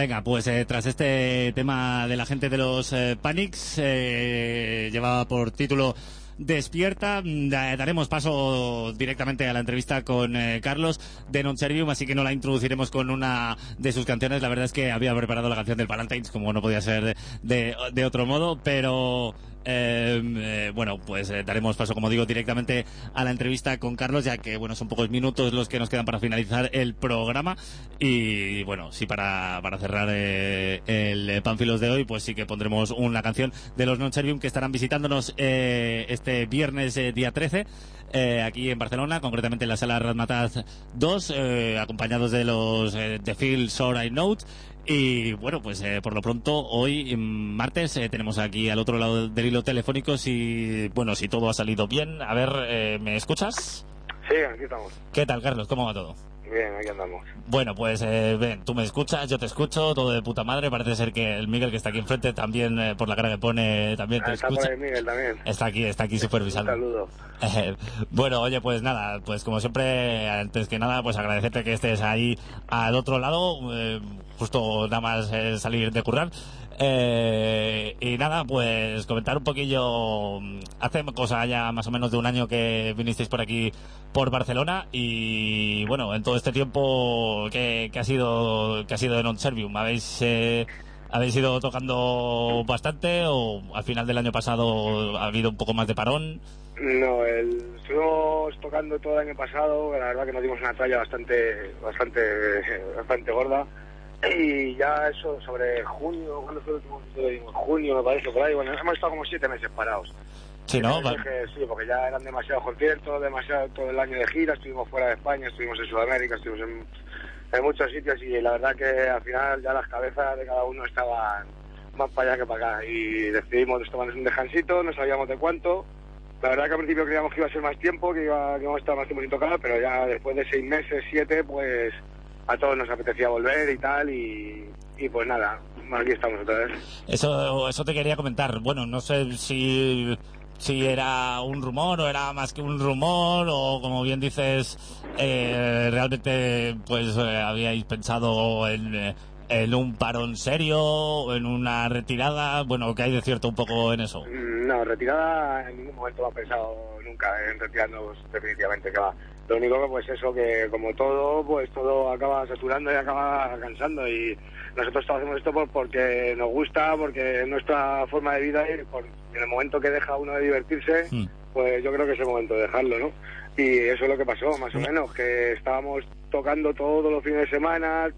B: Venga, pues tras este tema de la gente de los Panics, llevaba por título Despierta, daremos paso directamente a la entrevista con Carlos de Non Servium, así que no la introduciremos con una de sus canciones. La verdad es que había preparado la canción del Palantines, como no podía ser de otro modo, pero bueno, pues daremos paso, como digo, directamente a la entrevista con Carlos, ya que bueno, son pocos minutos los que nos quedan para finalizar el programa. Y bueno, sí, para cerrar el Pánfilos de hoy, pues sí que pondremos una canción de los Non Servium, que estarán visitándonos este viernes día 13 aquí en Barcelona, concretamente en la sala Razmataz 2, acompañados de los The Feel Sore I Note. Y bueno, pues por lo pronto hoy martes tenemos aquí al otro lado del hilo telefónico, si todo ha salido bien. A ver, ¿me escuchas?
F: Sí, aquí estamos.
B: ¿Qué tal, Carlos? ¿Cómo va todo?
F: Bien, aquí andamos.
B: Bueno, pues ven, tú me escuchas, yo te escucho, todo de puta madre. Parece ser que el Miguel, que está aquí enfrente, también por la cara que pone, también te escucha.
F: Está por ahí Miguel también.
B: Está aquí supervisando.
F: Un saludo.
B: Bueno, oye, pues nada, pues como siempre, antes que nada, pues agradecerte que estés ahí al otro lado, justo nada más salir de currar. Y nada, pues comentar un poquillo. Hace cosa ya más o menos de un año que vinisteis por aquí, por Barcelona, y bueno, en todo este tiempo que ha sido de Non Servium, ¿habéis ido tocando bastante o al final del año pasado ha habido un poco más de parón?
F: No, estuvimos tocando todo el año pasado, la verdad que nos dimos una tralla bastante gorda. Y ya eso, sobre junio, ¿cuándo fue el último que dimos? Junio, me parece, por ahí. Bueno, hemos estado como 7 meses parados.
B: Sí, ¿no?
F: Sí, porque ya eran demasiados conciertos, demasiado todo el año de gira. Estuvimos fuera de España, estuvimos en Sudamérica, estuvimos en muchos sitios, y la verdad que al final ya las cabezas de cada uno estaban más para allá que para acá. Y decidimos tomarnos un descansito, no sabíamos de cuánto. La verdad que al principio creíamos que iba a ser más tiempo, que íbamos a estar más tiempo sin tocar, pero ya después de 6 meses, 7, pues a todos nos apetecía volver y tal, y pues nada, aquí estamos otra vez.
B: Eso te quería comentar. Bueno, no sé si era un rumor o era más que un rumor, o como bien dices, realmente pues habíais pensado en un parón serio o en una retirada. Bueno, ¿qué hay de cierto un poco en eso?
F: No, retirada en ningún momento hemos pensado nunca en retirarnos definitivamente, que va. Lo único que pues eso, que como todo, pues todo acaba saturando y acaba cansando, y nosotros hacemos esto porque nos gusta, porque es nuestra forma de vida, y en el momento que deja uno de divertirse, pues yo creo que es el momento de dejarlo, ¿no? Y eso es lo que pasó, más o menos, que estábamos tocando todos los fines de semana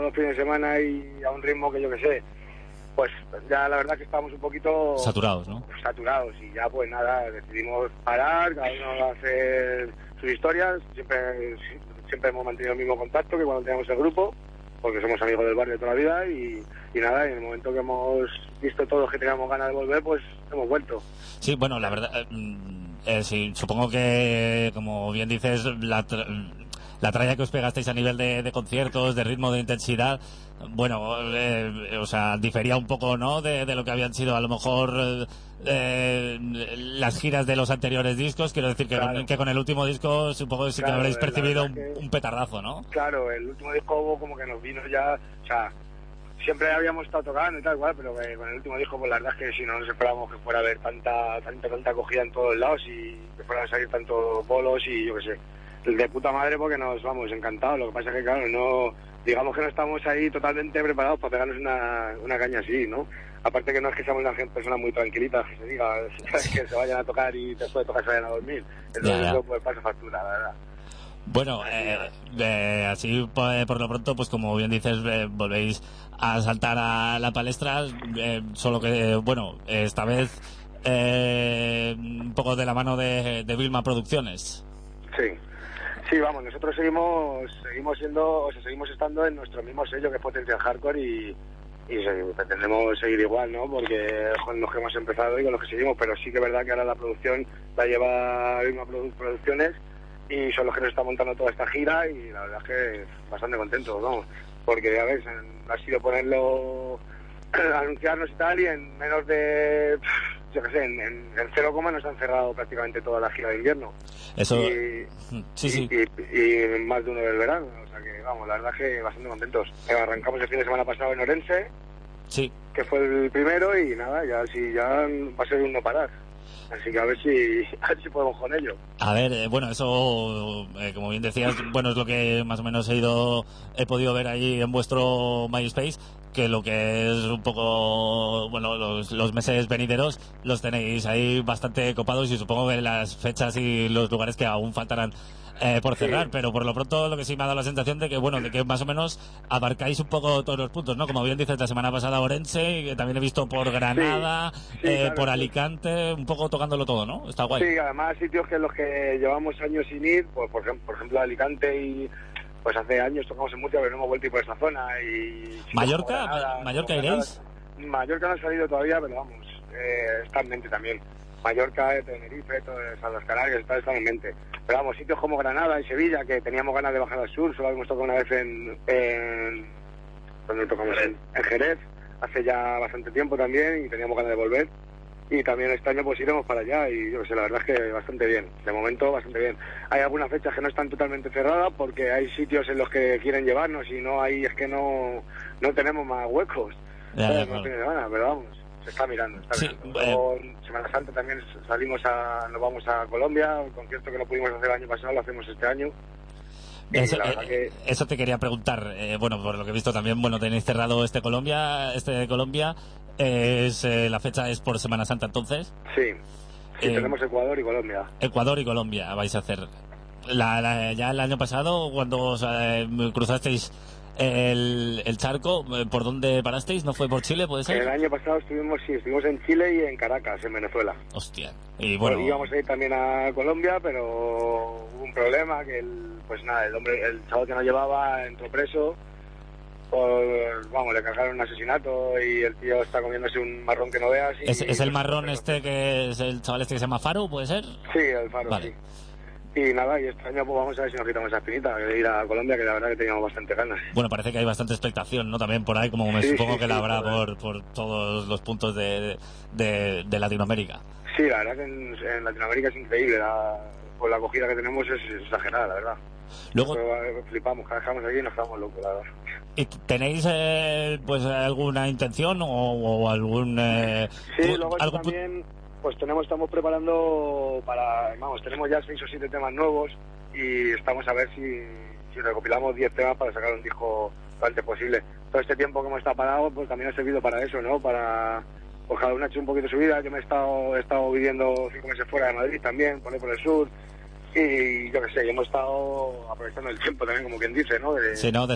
F: y a un ritmo que yo que sé, pues ya la verdad que estábamos un poquito
B: saturados, ¿no?
F: Saturados, y ya pues nada, decidimos parar, cada uno va a hacer sus historias. Siempre hemos mantenido el mismo contacto que cuando teníamos el grupo, porque somos amigos del barrio de toda la vida, y nada, en el momento que hemos visto todos que teníamos ganas de volver, pues hemos vuelto.
B: Sí, bueno, la verdad, sí, supongo que, como bien dices, la tralla que os pegasteis a nivel de conciertos, de ritmo, de intensidad, bueno, o sea, difería un poco, ¿no?, de lo que habían sido a lo mejor las giras de los anteriores discos. Quiero decir que, claro, que con el último disco supongo que sí, claro, que habréis percibido un petardazo, ¿no? Claro, el último disco como que nos vino ya, o sea, siempre habíamos estado tocando y tal igual, pero con el último disco pues la verdad es que si no nos esperábamos que fuera a haber tanta acogida en todos lados, y que fueran a salir tantos bolos, y yo qué sé, de puta madre, porque nos vamos encantados. Lo que pasa es que claro, no, digamos que no estamos ahí totalmente preparados para pegarnos una caña así, ¿no? Aparte que no es que seamos una personas muy tranquilitas, que se diga, que se vayan a tocar y después de tocar se vayan a dormir. Entonces eso pues pasa factura, la verdad. Bueno, así por lo pronto, pues como bien dices, volvéis a saltar a la palestra, solo que, bueno, esta vez un poco de la mano de Vilma Producciones. Sí, vamos, nosotros seguimos estando en nuestro mismo sello, que es Potencial Hardcore, y pretendemos seguir igual, ¿no? Porque con los que hemos empezado y con los que seguimos, pero sí que es verdad que ahora la producción la lleva Vilma Producciones, y son los que nos están montando toda esta gira, y la verdad es que bastante contentos, vamos, porque a ver, ha sido ponerlo, anunciarnos y tal, y en menos de
F: yo qué sé, en 0, nos han cerrado prácticamente toda la gira de invierno.
B: Eso,
F: y,
B: sí.
F: Y más de uno del verano, o sea que, vamos, la verdad es que bastante contentos. Arrancamos el fin de semana pasado en Orense,
B: sí,
F: que fue el primero, y nada, ya va a ser un no parar. Así que a ver si podemos con ello.
B: A ver, bueno, eso, como bien decías, bueno, es lo que más o menos he podido ver ahí en vuestro MySpace, que lo que es un poco, bueno, los meses venideros los tenéis ahí bastante copados, y supongo que las fechas y los lugares que aún faltarán por cerrar, pero por lo pronto lo que sí me ha dado la sensación de que, bueno, de que más o menos abarcáis un poco todos los puntos, ¿no? Como bien dices, la semana pasada Orense, y que también he visto por Granada,
F: claro,
B: por Alicante, un poco tocándolo todo, ¿no? Está guay.
F: Sí, además sitios que en los que llevamos años sin ir, pues por ejemplo Alicante, y pues hace años tocamos en Murcia, pero no hemos vuelto por esa zona. Y
B: ¿Mallorca? ¿Mallorca iréis?
F: Mallorca no ha salido todavía, pero vamos, está en mente también. Mallorca, Tenerife, todas las Canarias, está en mente. Pero vamos, sitios como Granada y Sevilla, que teníamos ganas de bajar al sur, solo habíamos tocado una vez donde tocamos en Jerez, hace ya bastante tiempo también, y teníamos ganas de volver. Y también este año pues iremos para allá, y yo que sé, la verdad es que bastante bien, de momento bastante bien. Hay algunas fechas que no están totalmente cerradas porque hay sitios en los que quieren llevarnos, y no hay, es que no tenemos más huecos.
B: Ya,
F: No tiene semana, pero vamos, se está mirando.
B: Sí,
F: Luego, Semana Santa también nos vamos a Colombia, el concierto que no pudimos hacer el año pasado lo hacemos este año.
B: Eso te quería preguntar, bueno, por lo que he visto también, bueno, tenéis cerrado este de Colombia, la fecha es por Semana Santa entonces.
F: Sí, tenemos Ecuador y Colombia.
B: Ecuador y Colombia vais a hacer. Ya el año pasado, cuando os cruzasteis el charco, ¿por dónde parasteis? ¿No fue por Chile, puede ser?
F: El año pasado estuvimos en Chile y en Caracas, en Venezuela.
B: Hostia. Y bueno,
F: íbamos a ir también a Colombia, pero hubo un problema, que el chavo que nos llevaba entró preso. Le cargaron un asesinato, y el tío está comiéndose un marrón que no veas.
B: ¿Es el marrón que es el chaval que se llama Faro, puede ser?
F: Sí, el Faro,
B: vale.
F: Sí. Y nada, y este año pues vamos a ver si nos quitamos esa espinita de ir a Colombia, que la verdad que teníamos bastante ganas.
B: Bueno, parece que hay bastante expectación, ¿no? También por ahí, como me supongo que la habrá por todos los puntos de Latinoamérica.
F: Sí, la verdad que en Latinoamérica es increíble, la acogida que tenemos es exagerada, la verdad.
B: Luego
F: flipamos, cada vez que vamos aquí nos quedamos locos, la verdad.
B: ¿Y tenéis pues alguna intención o algún
F: sí, luego también pues estamos preparando tenemos ya 6 o 7 temas nuevos, y estamos a ver si recopilamos 10 temas para sacar un disco lo antes posible. Todo este tiempo que hemos estado parados pues también ha servido para eso, ¿no? Pues cada uno ha hecho un poquito su vida. Yo he estado viviendo 5 meses fuera de Madrid también, por el sur. Y yo qué sé, hemos estado aprovechando el tiempo también, como quien dice, ¿no?
B: Sí, ¿no?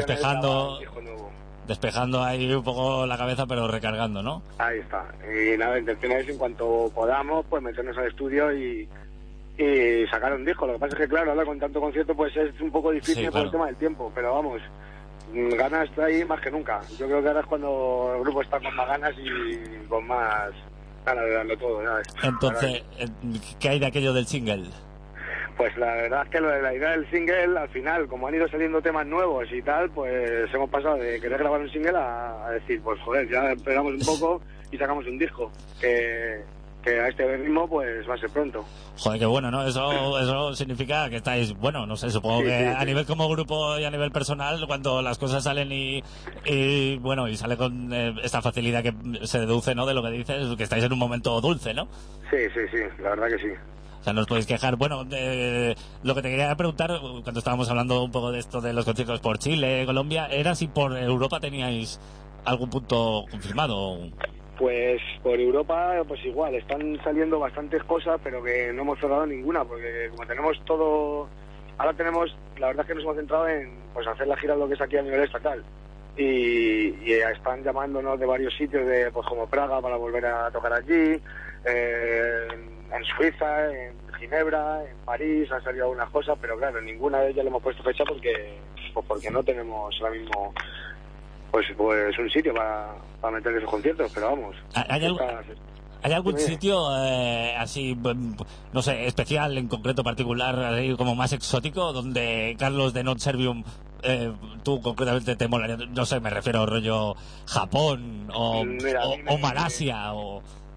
B: Despejando ahí un poco la cabeza, pero recargando, ¿no?
F: Ahí está. Y nada, la intención es, en cuanto podamos, pues meternos al estudio y sacar un disco. Lo que pasa es que, claro, ahora con tanto concierto pues es un poco difícil por el tema del tiempo, pero vamos, ganas está ahí más que nunca. Yo creo que ahora es cuando el grupo está con más ganas y con más ganas de darlo todo, ¿sabes?
B: Entonces, ¿qué hay de aquello del single?
F: Pues la verdad es que la idea del single, al final, como han ido saliendo temas nuevos y tal, pues hemos pasado de querer grabar un single a decir, pues joder, ya esperamos un poco y sacamos un disco, que a este ritmo pues va a ser pronto.
B: Joder, qué bueno, ¿no? Eso significa que estáis, bueno, no sé, supongo que a nivel como grupo y a nivel personal, cuando las cosas salen y sale con esta facilidad que se deduce, ¿no?, de lo que dices, que estáis en un momento dulce, ¿no?
F: Sí, la verdad que sí.
B: O sea, no os podéis quejar. Bueno, lo que te quería preguntar, cuando estábamos hablando un poco de esto de los conciertos por Chile, Colombia, era si por Europa teníais algún punto confirmado.
F: Pues por Europa, pues igual, están saliendo bastantes cosas, pero que no hemos cerrado ninguna, porque como tenemos todo... Ahora la verdad es que nos hemos centrado en pues hacer la gira de lo que es aquí a nivel estatal. Y están llamándonos de varios sitios, pues como Praga, para volver a tocar allí, en Suiza, en Ginebra, en París, han salido algunas cosas, pero claro, ninguna de ellas le hemos puesto fecha porque no tenemos ahora mismo pues un sitio para meter esos conciertos, pero vamos.
B: ¿Hay algún sitio así, no sé, especial, en concreto, particular, así como más exótico, donde Carlos de Non Servium, tú concretamente te molaría? No sé, me refiero rollo Japón o Malasia o...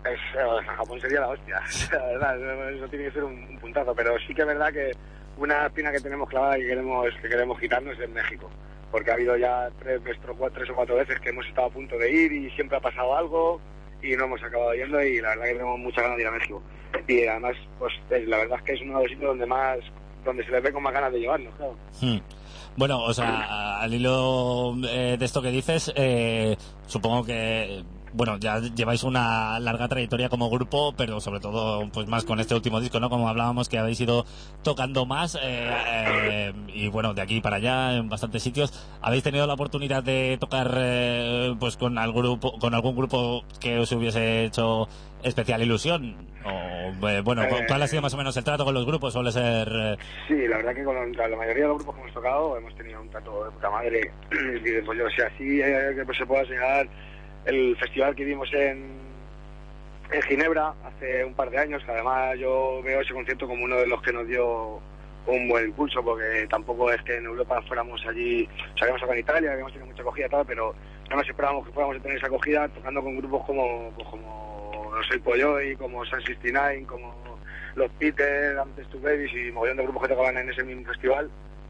F: Japón sería la hostia, la verdad, eso tiene que ser un puntazo, pero sí que es verdad que una espina que tenemos clavada y que queremos quitarnos es México, porque ha habido ya tres o cuatro veces que hemos estado a punto de ir y siempre ha pasado algo y no hemos acabado yendo, y la verdad que tenemos mucha ganas de ir a México. Y además, pues la verdad es que es uno de los sitios donde se les ve con más ganas de llevarnos, claro.
B: Bueno, o sea, al hilo de esto que dices, supongo que, bueno, ya lleváis una larga trayectoria como grupo, pero sobre todo, pues más con este último disco, ¿no? Como hablábamos, que habéis ido tocando más, y bueno, de aquí para allá, en bastantes sitios. ¿Habéis tenido la oportunidad de tocar, pues con algún grupo que os hubiese hecho especial ilusión? O, bueno, ¿cuál ha sido más o menos el trato con los grupos? ¿Suele ser...?
F: Sí, la verdad que con la mayoría de los grupos que hemos tocado hemos tenido un trato de puta madre. Y pues yo, o sea, sí que pues, se pueda señalar el festival que vimos en Ginebra hace un par de años, que además yo veo ese concierto como uno de los que nos dio un buen impulso, porque tampoco es que en Europa fuéramos allí, o sea, habíamos tocado en Italia, habíamos tenido mucha acogida y tal, pero no nos esperábamos que fuéramos a tener esa acogida tocando con grupos como No Soy Polloy, como Sun 69, como Los Peter, Antes to Babies y mogollón de grupos que tocaban en ese mismo festival.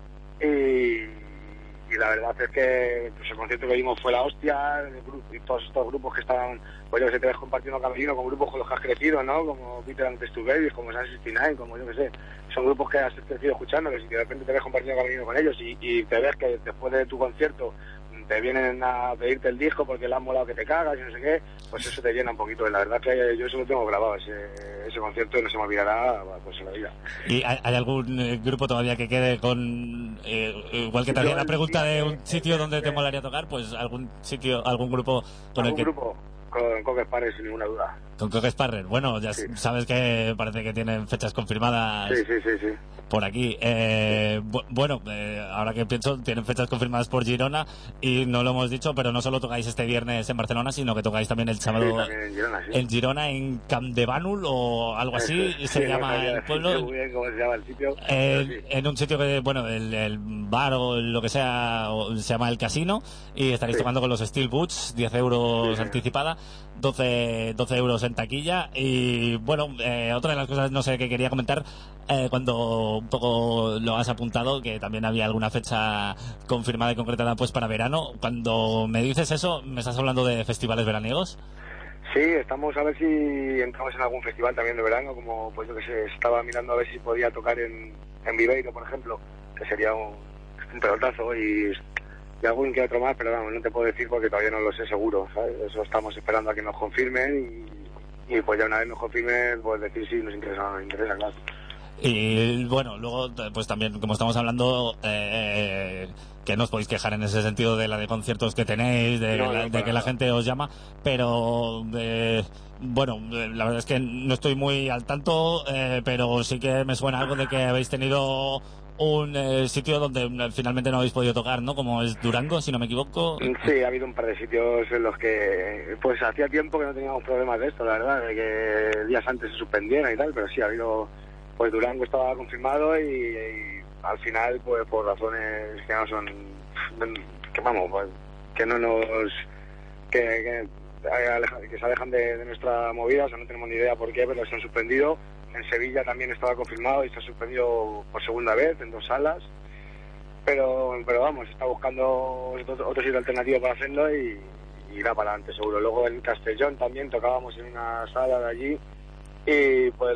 F: Y la verdad es que pues, el concierto que vimos fue la hostia, y todos estos grupos que estaban, pues yo que sé, te ves compartiendo camerino con grupos con los que has crecido, ¿no? Como Peter Antes to Babies, como Sun 69, como yo que sé, son grupos que has crecido escuchándoles y de repente te ves compartiendo camerino con ellos y te ves que después de tu concierto te vienen a pedirte el disco porque le han molado que te cagas y no sé qué, pues eso te llena un poquito. La verdad que yo eso lo tengo grabado, ese concierto, y no se me olvidará pues en la vida.
B: ¿Y hay algún grupo todavía que quede con... igual que te hacía la pregunta de un sitio donde te molaría tocar, pues algún grupo con el que...
F: Grupo con Coque Sparrer, sin ninguna duda.
B: Con Coque Sparrer, bueno, ya sí. Sabes que parece que tienen fechas confirmadas.
F: Sí.
B: Por aquí. Bueno, ahora que pienso, tienen fechas confirmadas por Girona y no lo hemos dicho, pero no solo tocáis este viernes en Barcelona, sino que tocáis también el sábado en Girona, en Camp de Bànol o algo así, se llama el pueblo.
F: Muy bien cómo se llama el sitio.
B: En un sitio que, bueno, el bar o lo que sea, se llama El Casino, y estaréis tocando con los Steel Boots, 10 euros anticipada, 12 euros en taquilla. Y bueno, otra de las cosas, no sé, que quería comentar, cuando un poco lo has apuntado, que también había alguna fecha confirmada y concretada pues para verano. Cuando me dices eso, ¿me estás hablando de festivales veraniegos?
F: Sí, estamos a ver si entramos en algún festival también de verano, como pues yo que sé, estaba mirando a ver si podía tocar en Viveiro, por ejemplo, que sería un pelotazo, y algún que otro más, pero vamos, no te puedo decir porque todavía no lo sé seguro, ¿sabes? Eso estamos esperando a que nos confirmen y pues ya una vez nos confirmen, pues decir si nos interesa o no nos interesa, claro.
B: Y bueno, luego pues también, como estamos hablando, que no os podéis quejar en ese sentido de la de conciertos que tenéis, de que la gente os llama, pero bueno, la verdad es que no estoy muy al tanto, pero sí que me suena algo de que habéis tenido un sitio donde finalmente no habéis podido tocar, ¿no? Como es Durango, si no me equivoco.
F: Sí, ha habido un par de sitios en los que pues hacía tiempo que no teníamos problemas de esto, la verdad, de que días antes se suspendiera y tal, pero sí ha habido, pues Durango estaba confirmado y al final, pues por razones que no son, que vamos, pues que no nos, que se alejan de nuestra movida, o sea, no tenemos ni idea por qué, pero se han suspendido. En Sevilla también estaba confirmado y se ha suspendido por segunda vez en 2 salas, pero vamos, está buscando otro sitio alternativo para hacerlo y irá para adelante seguro. Luego en Castellón también tocábamos en una sala de allí y pues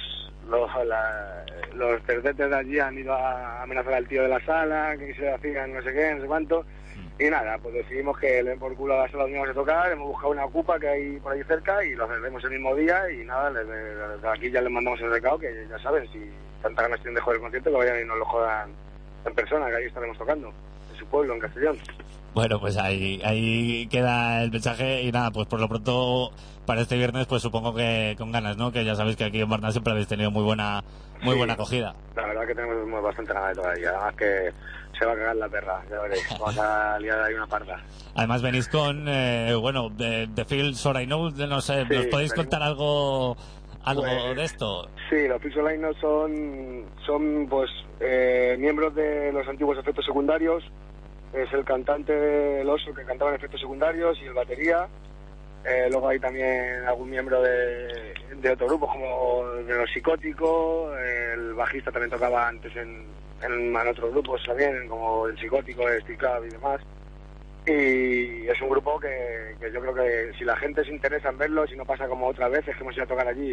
F: los tercetes de allí han ido a amenazar al tío de la sala, que se hacían no sé qué, no sé cuánto, y nada, pues decidimos que le den por culo a la sala donde íbamos a tocar. Hemos buscado una ocupa que hay por ahí cerca y lo hacemos el mismo día y nada, desde aquí ya les mandamos el recado, que ya saben, si tanta ganas tienen de joder el concierto, que vayan y nos lo jodan en persona, que ahí estaremos tocando, en su pueblo, en Castellón.
B: Bueno, pues ahí queda el mensaje y nada, pues por lo pronto para este viernes pues supongo que con ganas, ¿no? Que ya sabéis que aquí en Barna siempre habéis tenido muy buena acogida.
F: La verdad que tenemos bastante ganas de tocar y además que se va a cagar la perra, ya veréis, vamos a liar ahí una parda.
B: Además venís con, The Fields or I Know, no sé, ¿nos podéis contar algo pues, de esto?
F: Sí, los Fields or I Know son pues miembros de los antiguos Efectos Secundarios. Es el cantante del Oso que cantaba en Efectos Secundarios y el batería, Luego hay también algún miembro de otro grupo, como de Los Psicóticos. El bajista también tocaba antes en otros grupos también, como El Psicótico, el Steel Club y demás. Y es un grupo que yo creo que si la gente se interesa en verlo, si no pasa como otras veces que hemos ido a tocar allí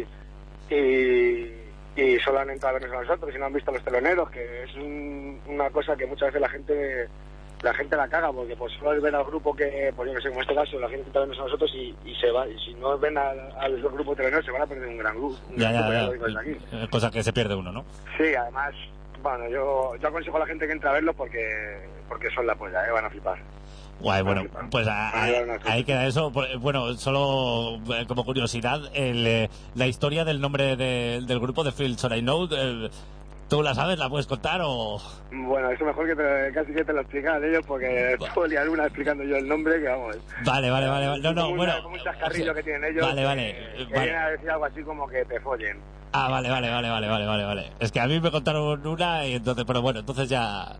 F: y solo han entrado a vernos a nosotros y no han visto a los teloneros, que es una cosa que muchas veces la gente la caga, porque pues solo ver al grupo que, pues yo que sé, como en este caso, la gente intenta vernos a nosotros y se va, y si no ven al grupo teloneros se van a perder un gran grupo.
B: Ya. Cosa que se pierde uno, ¿no?
F: Sí, además, bueno, yo aconsejo a la gente que entre a verlo porque son la polla, van a flipar.
B: Guay, bueno, pues ahí queda eso. Bueno, solo como curiosidad, la historia del nombre del grupo de Fields That I Know, ¿tú la sabes? ¿La puedes contar o...?
F: Bueno, eso mejor que casi que te lo explican ellos, porque puedo liar una explicando yo el nombre, que vamos...
B: Vale. No, bueno...
F: Como un chascarrillo que tienen ellos, que viene a decir algo así como que te follen.
B: Ah, vale. Es que a mí me contaron una y entonces... Pero bueno, entonces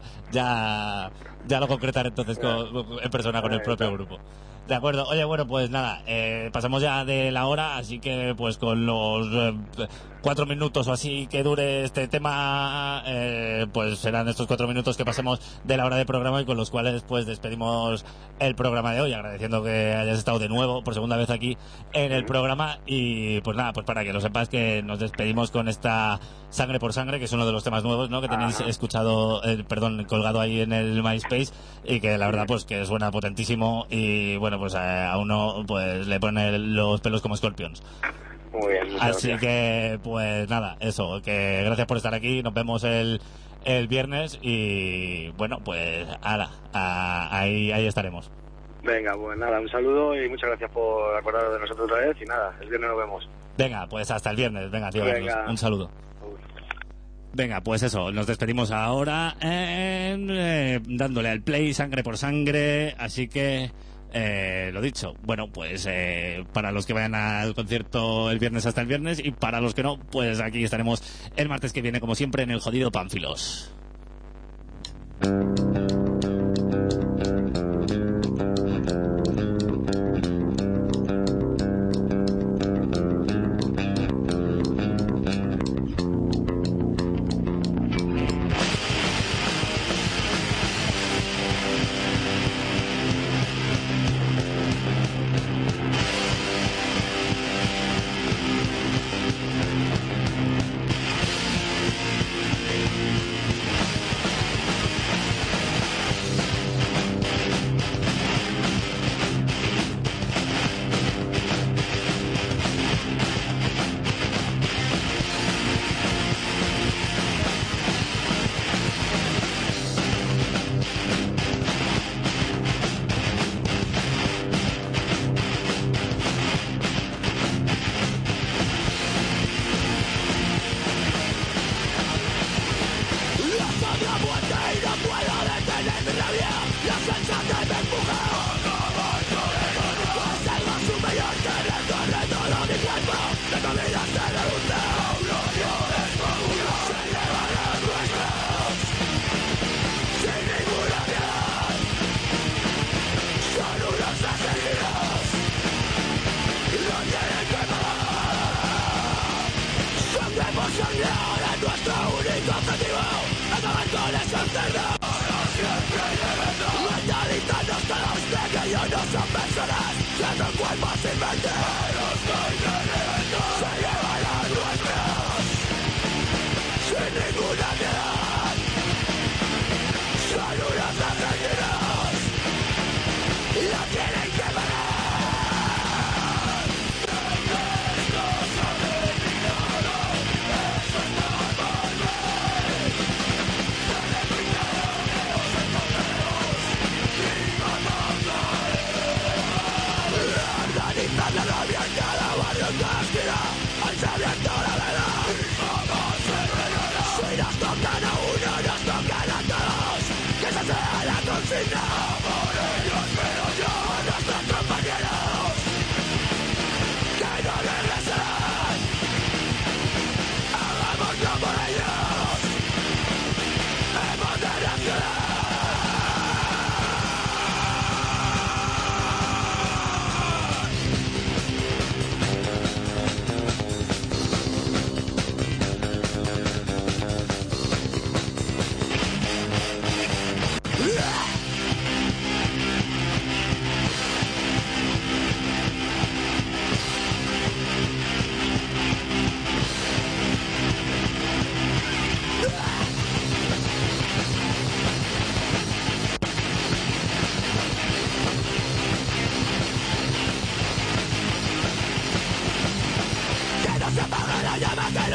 B: ya lo concretaré entonces en persona con el propio grupo. De acuerdo. Oye, bueno, pues nada, pasamos ya de la hora, así que pues con los 4 minutos o así que dure este tema, pues serán estos 4 minutos que pasemos de la hora de programa y con los cuales pues despedimos el programa de hoy, agradeciendo que hayas estado de nuevo por segunda vez aquí en el programa. Y pues nada, pues para que lo sepas, que nos despedimos con esta Sangre por Sangre, que es uno de los temas nuevos, ¿no?, que tenéis escuchado, colgado ahí en el MySpace, y que la verdad pues que suena potentísimo y bueno, pues a uno pues le pone los pelos como escorpions.
F: Muy bien,
B: así que pues nada, eso, que gracias por estar aquí, nos vemos el viernes y bueno, pues ahí estaremos.
F: Venga, pues nada, un saludo y muchas gracias por acordaros de nosotros otra vez y nada, el viernes nos vemos.
B: Venga, pues hasta el viernes, venga tío,
F: venga.
B: Un saludo. Venga, pues eso, nos despedimos ahora dándole al play Sangre por Sangre, así que lo dicho, bueno, pues para los que vayan al concierto el viernes, hasta el viernes, y para los que no, pues aquí estaremos el martes que viene como siempre en el jodido Pánfilos.
E: La rabia en cada barrio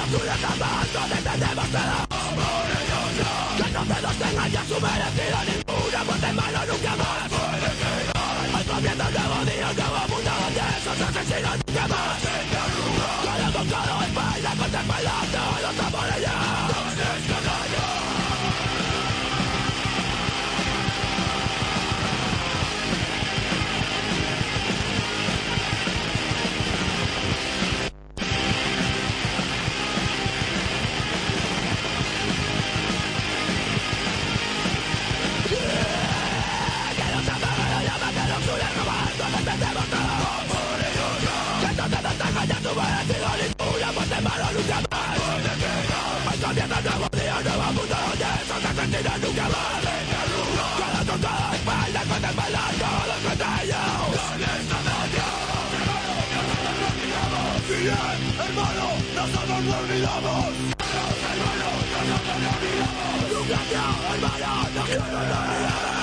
E: la suya jamás nos entendemos todos. Por ellos ya. Que no se nos tenga ya su merecido ninguna muerte malo nunca más. Puede quedar. Al comienzo del nuevo día, un nuevo mundo donde esos asesinos nunca más. Cada con cada espalda contra espalda, todos estamos allá. ¿Dónde está nadie? Hermano, nosotros no olvidamos. Hermano, nosotros no olvidamos. Nunca, hermano, nosotros no olvidamos.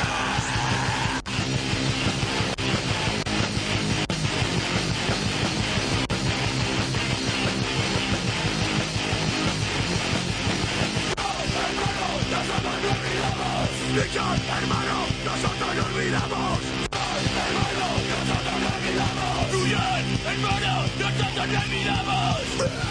E: Richard, hermano, nosotros no olvidamos. Hermano, nosotros no olvidamos. Julián, hermano, nosotros no olvidamos.